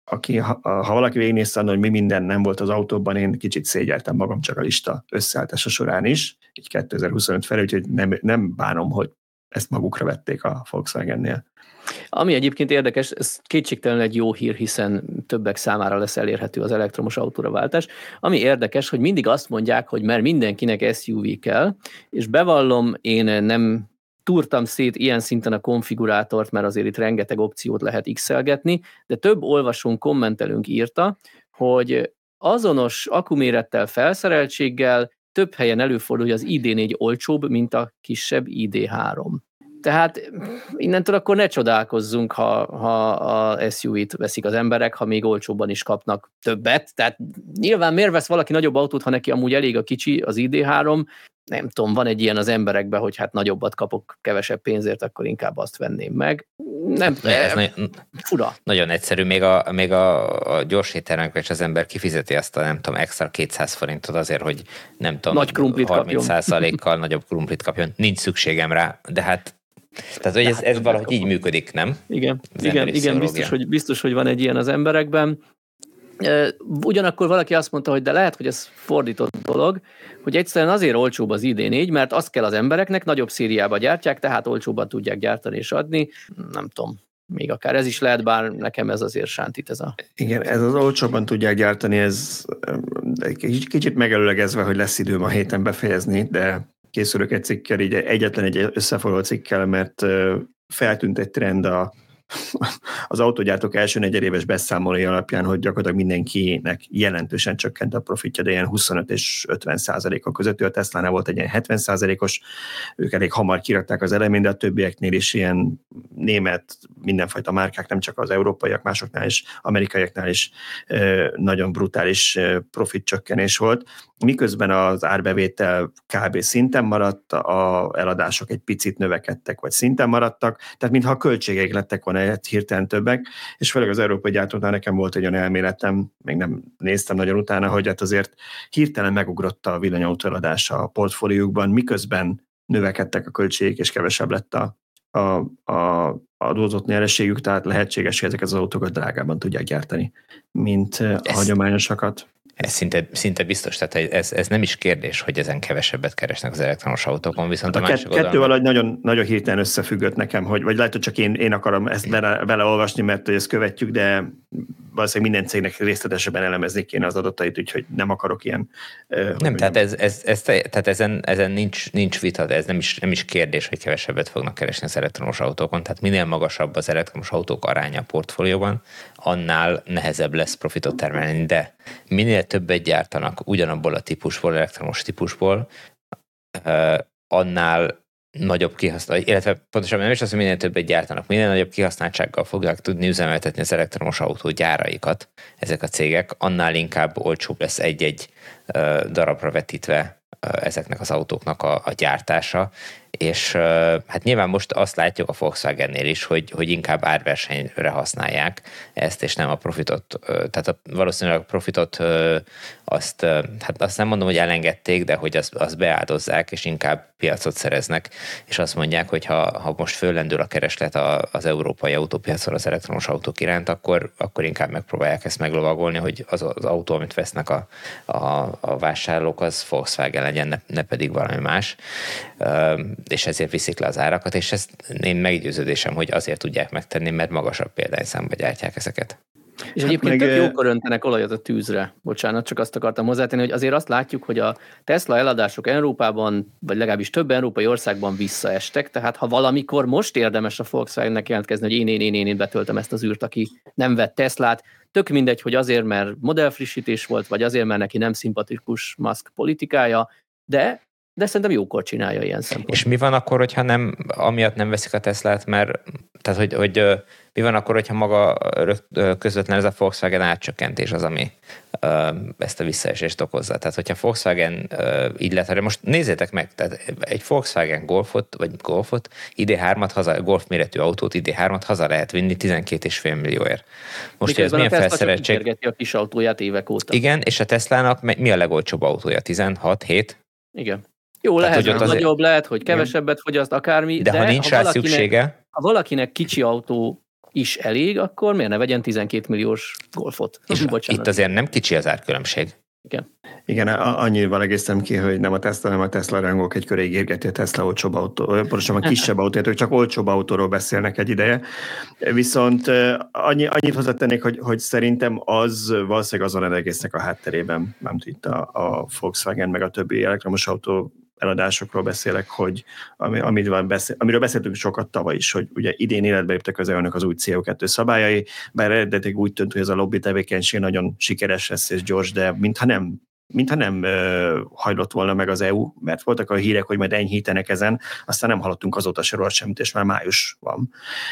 aki, ha, ha valaki végignézte annak, hogy mi minden nem volt az autóban, én kicsit szégyeltem magam csak a lista összeállítása során is, így kétezer-huszonöt felé, úgyhogy nem, nem bánom, hogy ezt magukra vették a Volkswagennél. Ami egyébként érdekes, ez kétségtelenül egy jó hír, hiszen többek számára lesz elérhető az elektromos autóra váltás. Ami érdekes, hogy mindig azt mondják, hogy mert mindenkinek es u vé kell, és bevallom, én nem túrtam szét ilyen szinten a konfigurátort, mert azért itt rengeteg opciót lehet x-elgetni, de több olvasónk, kommentelünk írta, hogy azonos akkumumérettel, felszereltséggel több helyen előfordul, hogy az i dé négy olcsóbb, mint a kisebb i dé három. Tehát innentől akkor ne csodálkozzunk, ha, ha a es u vét veszik az emberek, ha még olcsóbban is kapnak többet. Tehát nyilván miért vesz valaki nagyobb autót, ha neki amúgy elég a kicsi, az i dé három, nem tudom, van egy ilyen az emberekben, hogy hát nagyobbat kapok kevesebb pénzért, akkor inkább azt venném meg. Nem, ez nagyon, fura. Nagyon egyszerű, még a, még a, a gyors éttermekben is az ember kifizeti azt a, nem tudom, extra kétszáz forintot azért, hogy nem tudom, nagy krumplit harminc százalékkal nagyobb krumplit kapjon. Nincs szükségem rá, de hát tehát, hogy ez, ez valahogy így működik, nem? Igen, igen, igen biztos, hogy, biztos, hogy van egy ilyen az emberekben. Ugyanakkor valaki azt mondta, hogy de lehet, hogy ez fordított dolog, hogy egyszerűen azért olcsóbb az i dé négy, mert azt kell az embereknek, nagyobb szériába gyártják, tehát olcsóbban tudják gyártani és adni. Nem tudom, még akár ez is lehet, bár nekem ez azért sántít ez a... Igen, ez az olcsóbban tudják gyártani, ez kicsit megelőlegezve, hogy lesz időm a héten befejezni, de készülök egy cikkel, így egyetlen egy összefoglaló cikkel, mert feltűnt egy trend a az autógyártók első negyedéves beszámolói alapján, hogy gyakorlatilag mindenkinek jelentősen csökkent a profitja, de ilyen huszonöt és ötven százalékok között. A Teslánál volt egy ilyen hetven százalékos, ők elég hamar kirakták az eleményt, de a többieknél is ilyen német, mindenfajta márkák, nem csak az európaiak, másoknál is, amerikaiaknál is nagyon brutális profit csökkenés volt. Miközben az árbevétel kb. Szinten maradt, a eladások egy picit növekedtek, vagy szinten maradtak, tehát mintha a költségeik lettek volna hirtelen többek, és főleg az európai gyártóknál nekem volt egy olyan elméletem, még nem néztem nagyon utána, hogy hát azért hirtelen megugrott a villanyautó eladása a portfóliókban, miközben növekedtek a költségek, és kevesebb lett a, a, a adózott nyereségük, tehát lehetséges, hogy ezeket az autókat drágában tudják gyártani, mint a Ezt... hagyományosakat. Ez szinte, szinte biztos, tehát ez, ez nem is kérdés, hogy ezen kevesebbet keresnek az elektromos autókon, viszont hát a, a másik kettő valahogy nagyon, nagyon hirtelen összefüggött nekem, hogy, vagy lehet, hogy csak én, én akarom ezt vele, vele olvasni, mert hogy ezt követjük, de valószínűleg minden cégnek részletesebben elemezni kéne az adatait, úgyhogy nem akarok ilyen... Nem, tehát, ez, ez, ez, tehát ezen, ezen nincs, nincs vita, de ez nem is, nem is kérdés, hogy kevesebbet fognak keresni az elektromos autókon, tehát minél magasabb az elektromos autók aránya a portfólióban, annál nehezebb lesz profitot termelni, de minél többet gyártanak ugyanabból a típusból, elektromos típusból, annál nagyobb kihasználtsággal, illetve pontosabban nem is az, hogy minél többet gyártanak, minél nagyobb kihasználtsággal fogják tudni üzemeltetni az elektromos autó gyáraikat ezek a cégek, annál inkább olcsóbb lesz egy-egy darabra vetítve ezeknek az autóknak a, a gyártása, és hát nyilván most azt látjuk a Volkswagennél is, hogy, hogy inkább árversenyre használják ezt, és nem a profitot, tehát a, valószínűleg a profitot azt, hát azt nem mondom, hogy elengedték, de hogy azt, azt beáldozzák, és inkább piacot szereznek, és azt mondják, hogy ha, ha most föllendül a kereslet az európai autópiacon az elektromos autók iránt, akkor, akkor inkább megpróbálják ezt meglovagolni, hogy az, az autó, amit vesznek a, a, a vásárlók, az Volkswagen legyen, ne, ne pedig valami más, és ezért viszik le az árakat, és ezt én meggyőződésem, hogy azért tudják megtenni, mert magasabb példányszámba gyártják ezeket. És hát egyébként meg... tök jókor öntenek olajat a tűzre. Bocsánat, csak azt akartam hozzátenni, hogy azért azt látjuk, hogy a Tesla eladások Európában, vagy legalábbis több európai országban visszaestek, tehát ha valamikor most érdemes a Volkswagennek jelentkezni, hogy én, én, én, én, én betöltöm ezt az űrt, aki nem vett Teslát, tök mindegy, hogy azért, mert modellfrissítés volt, vagy azért, mert neki nem szimpatikus Musk politikája, de de szerintem jókor csinálja ilyen szempontból. És mi van akkor, hogyha nem, amiatt nem veszik a Teslát, mert tehát, hogy, hogy mi van akkor, hogyha maga közvetlen ez a Volkswagen átcsökkentés az, ami ezt a visszaesést okozza. Tehát, hogyha Volkswagen így lett, most nézzétek meg, tehát egy Volkswagen Golfot, vagy Golfot, I D hármat, haza, Golf méretű autót, I D hármat haza lehet vinni tizenkét egész öt millióért. Most, hogy ez milyen felszereltség... a kis autóját évek óta. Igen, és a Teslának mi a legolcsóbb autója? tizenhat hét? Igen. Jó, tehát, lehet, hogy azért... nagyobb, lehet, hogy kevesebbet fogyaszt, akármi, de, de ha nincs ha rá szüksége... Ha valakinek kicsi autó is elég, akkor miért ne vegyen tizenkét milliós Golfot? És itt azért nem kicsi az árkülönbség. Igen. Igen, annyival egészem ki, hogy nem a Tesla, hanem a Tesla rangok egy köré ígérgeti a Tesla olcsóbb autó, pontosan a kisebb autót, ők csak olcsóbb autóról beszélnek egy ideje. Viszont annyi, annyit hozzátennék, hogy, hogy szerintem az valószínűleg azon az egésznek a hátterében, nem itt a, a Volkswagen meg a többi elektromos autó eladásokról beszélek, hogy ami, amiről, beszél, amiről beszéltünk sokat tavaly is, hogy ugye idén életbe léptek az é u-nak az új cé o kettő szabályai, bár eredetileg úgy tűnt, hogy ez a lobby tevékenység nagyon sikeres lesz és gyors, de mintha nem mintha nem uh, hajlott volna meg az é u, mert voltak a hírek, hogy majd enyhítenek ezen, aztán nem hallottunk azóta se róla semmit, és már május van.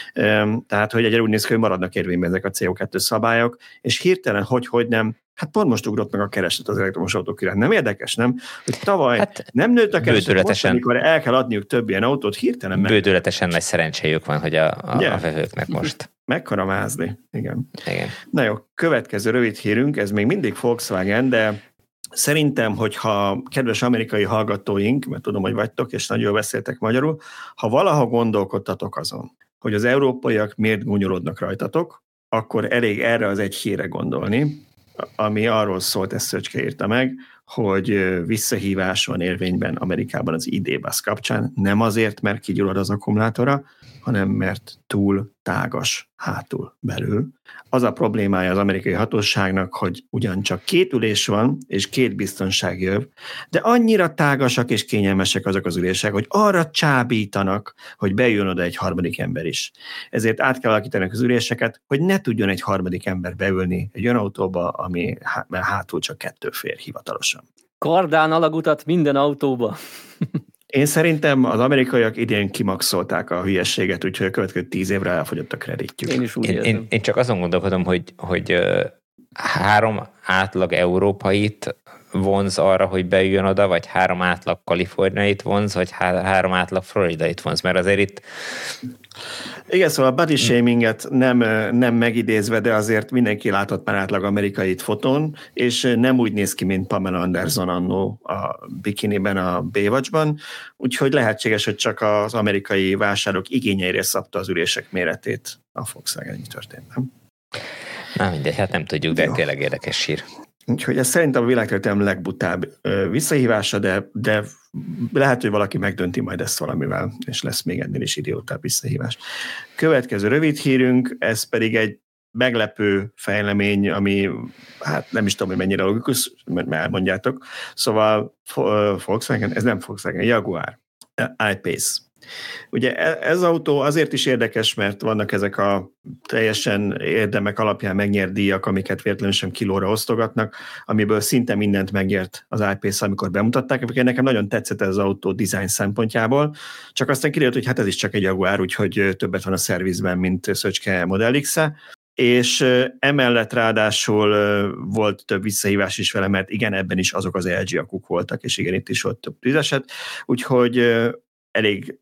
Um, tehát, hogy egyre úgy néz ki, hogy maradnak érvényben ezek a cé o kettő szabályok, és hirtelen, hogy, hogy nem, hát pont most ugrott meg a kereslet az elektromos autók iránt. Nem érdekes, nem? Hogy tavaly hát, nem nőtt a kereslet, most, amikor el kell adniuk több ilyen autót, hirtelen meg... Bődületesen nagy szerencséjük van, hogy a, a, yeah. a vevőknek most. Mekkora mázni, igen. igen. Na jó, következő rövid hírünk, ez még mindig Volkswagen, de szerintem, hogyha kedves amerikai hallgatóink, mert tudom, hogy vagytok, és nagyon jól beszéltek magyarul, ha valaha gondolkodtatok azon, hogy az európaiak miért gúnyolódnak rajtatok, akkor elég erre az egy hírre gondolni, ami arról szólt, ezt Szöcske írta meg, hogy visszahívás van érvényben Amerikában az i dé-busz kapcsán, nem azért, mert kigyullad az akkumulátora, hanem mert túl tágas hátul belül. Az a problémája az amerikai hatóságnak, hogy ugyancsak két ülés van, és két biztonsági öv, de annyira tágasak és kényelmesek azok az ülések, hogy arra csábítanak, hogy bejön oda egy harmadik ember is. Ezért át kell alakítani az üléseket, hogy ne tudjon egy harmadik ember beülni egy olyan autóba, ami hátul csak kettő fér hivatalosan. Kardán alagutat minden autóba. Én szerintem az amerikaiak idén kimaxolták a hülyességet, úgyhogy a következő tíz évre elfogyott a kreditjük. Én is úgy én, én, én csak azon gondolkodom, hogy, hogy uh, három átlag európait vonz arra, hogy beüljön oda, vagy három átlag kaliforniait vonz, vagy há- három átlag floridait vonz, mert azért itt... Igen, szóval a body shaminget nem, nem megidézve, de azért mindenki látott már átlag amerikait fotón, és nem úgy néz ki, mint Pamela Anderson annó a bikiniben, a Baywatchban, úgyhogy lehetséges, hogy csak az amerikai vásárlók igényeire szabta az ülések méretét a Volkswagen, így történt, nem? Na mindegy, hát nem tudjuk, de Jó. tényleg érdekes hír. Úgyhogy ez szerintem a világtörténelem legbutább visszahívása, de, de lehet, hogy valaki megdönti majd ezt valamivel, és lesz még ennél is idiótább visszahívás. Következő rövid hírünk, ez pedig egy meglepő fejlemény, ami hát nem is tudom, hogy mennyire logikus, mert elmondjátok. Szóval Volkswagen, ez nem Volkswagen, Jaguar, I-Pace. Ugye ez az autó azért is érdekes, mert vannak ezek a teljesen érdemek alapján megnyert díjak, amiket véletlenül sem kilóra osztogatnak, amiből szinte mindent megnyert az I-Pace, amikor bemutatták, amiket nekem nagyon tetszett ez az autó design szempontjából, csak aztán kiderült, hogy hát ez is csak egy Jaguar, úgyhogy többet van a szervizben, mint Szöcske Model X-e, és emellett ráadásul volt több visszahívás is vele, mert igen, ebben is azok az el gé akuk voltak, és igen, itt is volt több tüzeset, úgyhogy elég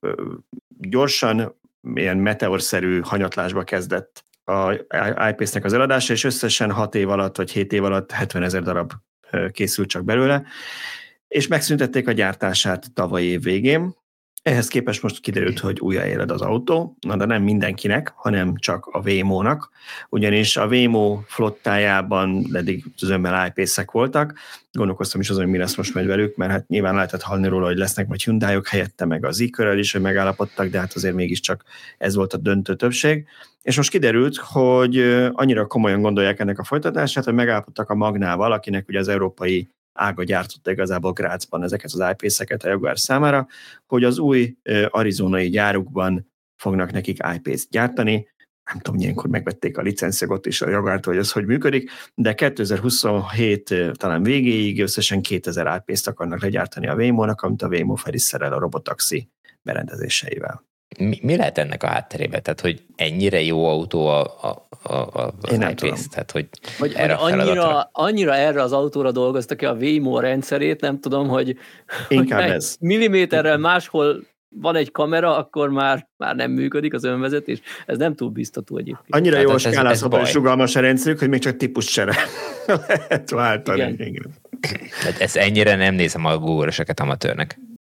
gyorsan, ilyen meteorszerű hanyatlásba kezdett a I-Pace-nek az eladása, és összesen hat év alatt, vagy hét év alatt hetvenezer darab készült csak belőle, és megszüntették a gyártását tavaly év végén. Ehhez képest most kiderült, hogy újraéled az autó, na de nem mindenkinek, hanem csak a Waymo-nak, ugyanis a Waymo flottájában eddig zömmel I-Pace-ek voltak, gondolkoztam is azon, hogy mi lesz most majd velük, mert hát nyilván lehetett hallani róla, hogy lesznek majd Hyundai-ok helyette, meg az i-körrel is, hogy megállapodtak, de hát azért mégiscsak ez volt a döntő többség. És most kiderült, hogy annyira komolyan gondolják ennek a folytatását, hogy megállapodtak a Magnával, akinek ugye az európai ága gyártotta igazából Grazban ezeket az I-Pace-eket a Jaguar számára, hogy az új arizonai gyárukban fognak nekik I-Pace-t gyártani. Nem tudom, ilyenkor megvették a licenszjogot is a Jaguartól, hogy ez hogy működik, de kétezer-huszonhét talán végéig összesen kétezer I-Pace-t akarnak legyártani a Waymo-nak, amit a Waymo fel is szerel a robotaxi berendezéseivel. Mi, mi lehet ennek a hátterében? Tehát, hogy ennyire jó autó a, a, a, az I-Pace? Tehát, hogy vagy, erre vagy annyira, annyira erre az autóra dolgoztak ki a Waymo rendszerét, nem tudom, hogy, Inkább hogy ez. milliméterrel máshol van egy kamera, akkor már, már nem működik az önvezetés. Ez nem túl biztató egyébként. Annyira hát jó skálázható és rugalmas a rendszerük, hogy még csak típuscsere lehet váltani. Tehát ez ennyire nem nézem a Google-eseket amatőrnek.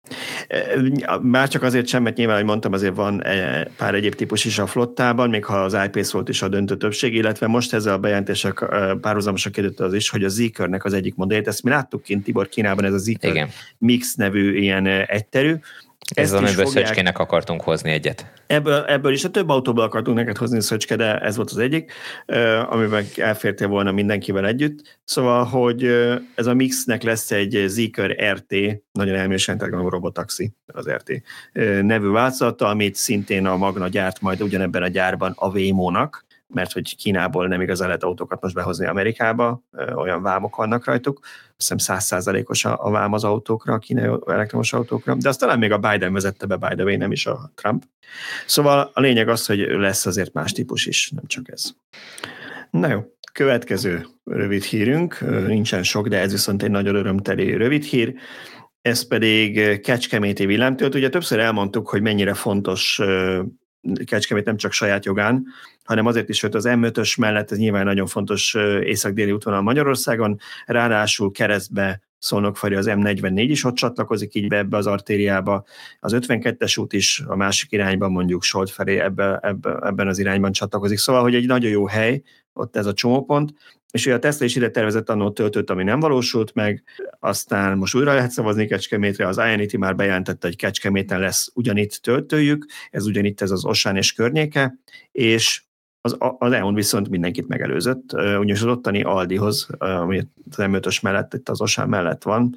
Már csak azért sem, mert nyilván, ahogy mondtam, azért van pár egyéb típus is a flottában, még ha az i pé es volt is a döntő többség, illetve most ezzel a bejelentések párhuzamosan kiderült az is, hogy a Zeekernek az egyik modelljét, ezt mi láttuk kint, Tibor, Kínában ez a Zeeker Igen. Mix nevű ilyen egyterű. Ez amiből fogják... Szöcskének akartunk hozni egyet. Ebből, ebből is, a több autóból akartunk neked hozni Szöcske, de ez volt az egyik, amiben elfértél volna mindenkivel együtt. Szóval, hogy ez a Mixnek lesz egy Zeekr er té, nagyon elmélyesen, tehát a robotaxi, az er té nevű változata, amit szintén a Magna gyárt majd ugyanebben a gyárban a Waymo-nak, mert hogy Kínából nem igazán lehet autókat most behozni Amerikába, olyan vámok vannak rajtuk, azt hiszem száz százalékos a vám az autókra, a kínai elektromos autókra, de azt talán még a Biden vezette be, by the way, nem is a Trump. Szóval a lényeg az, hogy lesz azért más típus is, nem csak ez. Na jó, következő rövid hírünk, nincsen sok, de ez viszont egy nagyon örömteli rövid hír, ez pedig Kecskeméti villámtöltő. Ugye többször elmondtuk, hogy mennyire fontos Kecskemét nem csak saját jogán, hanem azért is, hogy az em ötös mellett ez nyilván nagyon fontos észak-déli útvonal Magyarországon, ráadásul keresztbe Szolnokfari az em negyvennégy is ott csatlakozik így be ebbe az artériába, az ötvenkettes út is a másik irányban, mondjuk Solt felé ebbe, ebbe, ebben az irányban csatlakozik, szóval, hogy egy nagyon jó hely, ott ez a csomópont, és ugye a Tesla is ide tervezett annó töltőt, ami nem valósult meg, aztán most újra lehet szavazni Kecskemétre, az i en i té már bejelentette, hogy Kecskeméten lesz ugyanitt töltőjük, ez ugyanitt ez az Osán és környéke, és az, az e on viszont mindenkit megelőzött, ugyanis az ottani Aldihoz, ami az em ötös mellett, itt az Osán mellett van,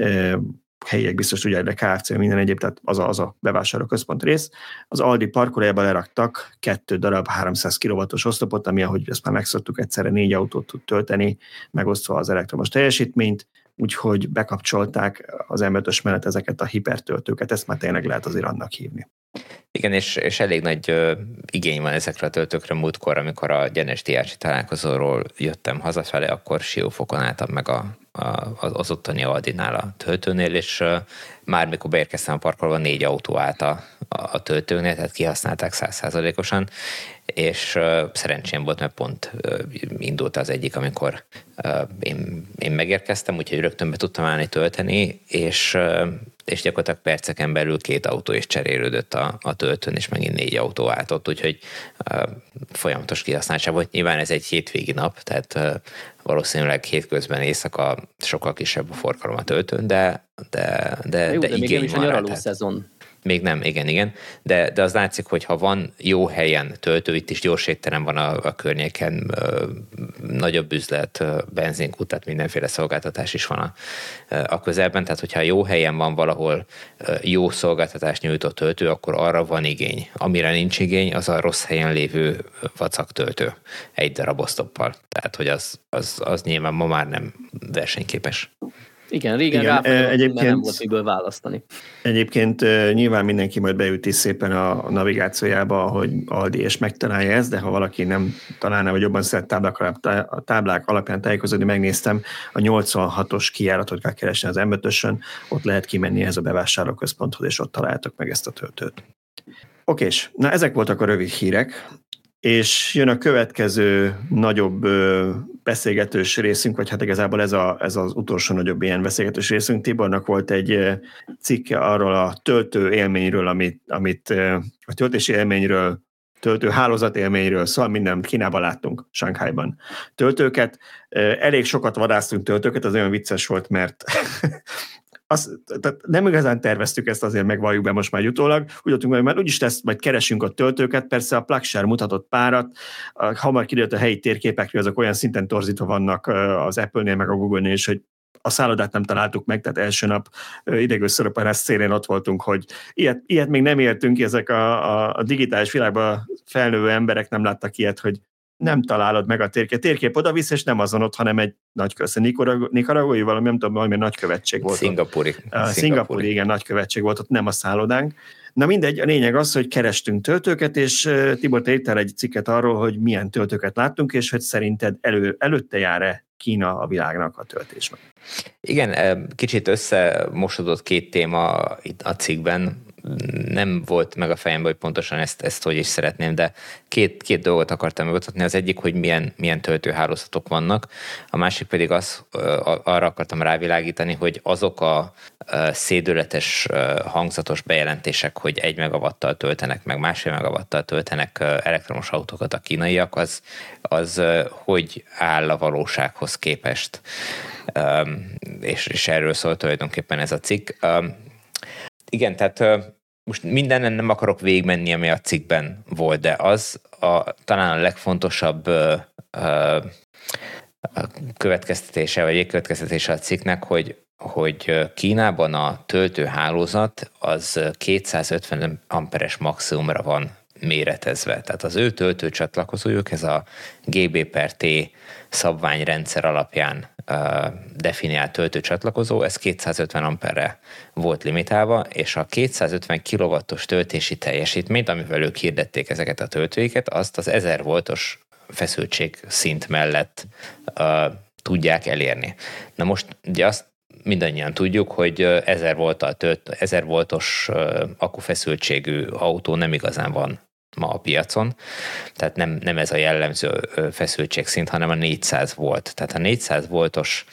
helyiek biztos tudják, de ká ef cé, minden egyéb, tehát az a, az a bevásárlóközpont rész. Az Aldi parkolójába leraktak kettő darab háromszáz kilowattos oszlopot, ami, ahogy ezt már megszoktuk, egyszerre négy autót tud tölteni, megosztva az elektromos teljesítményt, úgyhogy bekapcsolták az em ötös mellett ezeket a hipertöltőket, ezt már tényleg lehet azért annak hívni. Igen, és, és elég nagy ö, igény van ezekre a töltőkre. Múltkor, amikor a Gyenes Diácsi találkozóról jöttem hazafele, akkor Siófokon álltam meg a, a, az ottani Aldinál a töltőnél, és ö, már mikor beérkeztem a parkolóba, négy autó állt a, a, a töltőnél, tehát kihasználták száz százalékosan, és ö, szerencsém volt, mert pont ö, indult az egyik, amikor ö, én, én megérkeztem, úgyhogy rögtön be tudtam állni tölteni, és ö, és gyakorlatilag perceken belül két autó is cserélődött a, a töltőn, és megint négy autó állt ott, úgyhogy uh, folyamatos kihasználtság volt. Nyilván ez egy hétvégi nap, tehát uh, valószínűleg hétközben éjszaka sokkal kisebb a forgalom a töltőn, de, de, de, Jó, de, de igény még nem is a nyaraló tehát. szezon. Még nem, igen, igen. De, de az látszik, hogy ha van jó helyen töltő, itt is gyors étterem van a, a környéken, ö, nagyobb üzlet, benzinkút, tehát mindenféle szolgáltatás is van a, a közelben, tehát hogyha jó helyen van valahol jó szolgáltatást nyújtó töltő, akkor arra van igény. Amire nincs igény, az a rossz helyen lévő vacak töltő egy darab osztoppal. Tehát, hogy az, az, az nyilván ma már nem versenyképes. Igen, régen ráfordult, mert nem volt miből választani. Egyébként nyilván mindenki majd beüti szépen a navigációjába, hogy Aldi és megtalálja ezt, de ha valaki nem találná, vagy jobban szeret táblák, a táblák alapján tájékozódni, megnéztem, a nyolcvanhatos kijáratot kell keresni az em ötösön, ott lehet kimenni ehhez a bevásárlóközponthoz, és ott találtok meg ezt a töltőt. Okés, na ezek voltak a rövid hírek, és jön a következő nagyobb beszélgetős részünk, vagy hát igazából ez, a, ez az utolsó nagyobb ilyen beszélgetős részünk. Tibornak volt egy cikke arról a töltő élményről, amit, amit a töltési élményről, töltő hálózat élményről, szóval minden Kínában láttunk, Shanghaiban töltőket. Elég sokat vadásztunk töltőket, az olyan vicces volt, mert Azt, tehát nem igazán terveztük ezt, azért megvalljuk be most már utólag. Úgy adtunk, hogy már úgyis lesz, majd keresünk a töltőket, persze a PlugShare mutatott párat, hamar kiderült a helyi térképekről, azok olyan szinten torzítva vannak az Apple-nél, meg a Google-nél is, hogy a szállodát nem találtuk meg, tehát első nap idegősszöröparás szélén ott voltunk, hogy ilyet, ilyet még nem éltünk, ezek a, a, a digitális világban felnővő emberek nem láttak ilyet, hogy nem találod meg a térkép. Térkép oda-vissza, és nem azon ott, hanem egy nagykövetség. Nikaragói valami, nem tudom, valami nagykövetség volt. Szingapúri. Szingapúri, igen, nagykövetség volt ott, nem a szállodánk. Na mindegy, a lényeg az, hogy kerestünk töltőket, és Tibor, te írtál egy cikket arról, hogy milyen töltőket láttunk, és hogy szerinted elő, előtte jár-e Kína a világnak a töltésben? Igen, kicsit összemosodott két téma itt a cikkben. nem volt meg a fejemben, hogy pontosan ezt, ezt hogy is szeretném, de két, két dolgot akartam megmutatni. Az egyik, hogy milyen, milyen töltőhálózatok vannak, a másik pedig az, arra akartam rávilágítani, hogy azok a szédületes hangzatos bejelentések, hogy egy megawattal töltenek, meg másfél megawattal töltenek elektromos autókat a kínaiak, az, az hogy áll a valósághoz képest. És, és erről szól tulajdonképpen ez a cikk. Igen, tehát most mindennen nem akarok végigmenni, ami a cikkben volt, de az a, talán a legfontosabb ö, ö, következtetése, vagy következtetése a cikknek, hogy, hogy Kínában a töltőhálózat az kétszázötven amperes maximumra van méretezve. Tehát az ő töltőcsatlakozójuk, ez a gé bé per té szabványrendszer alapján uh, definiált töltőcsatlakozó, ez kétszázötven amperre volt limitálva, és a kétszázötven kilowattos töltési teljesítményt, amivel ők hirdették ezeket a töltőiket, azt az ezer voltos feszültség szint mellett uh, tudják elérni. Na most ugye azt mindannyian tudjuk, hogy ezer volttal tölt, ezer voltos uh, akkufeszültségű autó nem igazán van ma a piacon, tehát nem, nem ez a jellemző feszültségszint, hanem a négyszáz volt. Tehát a négyszáz voltos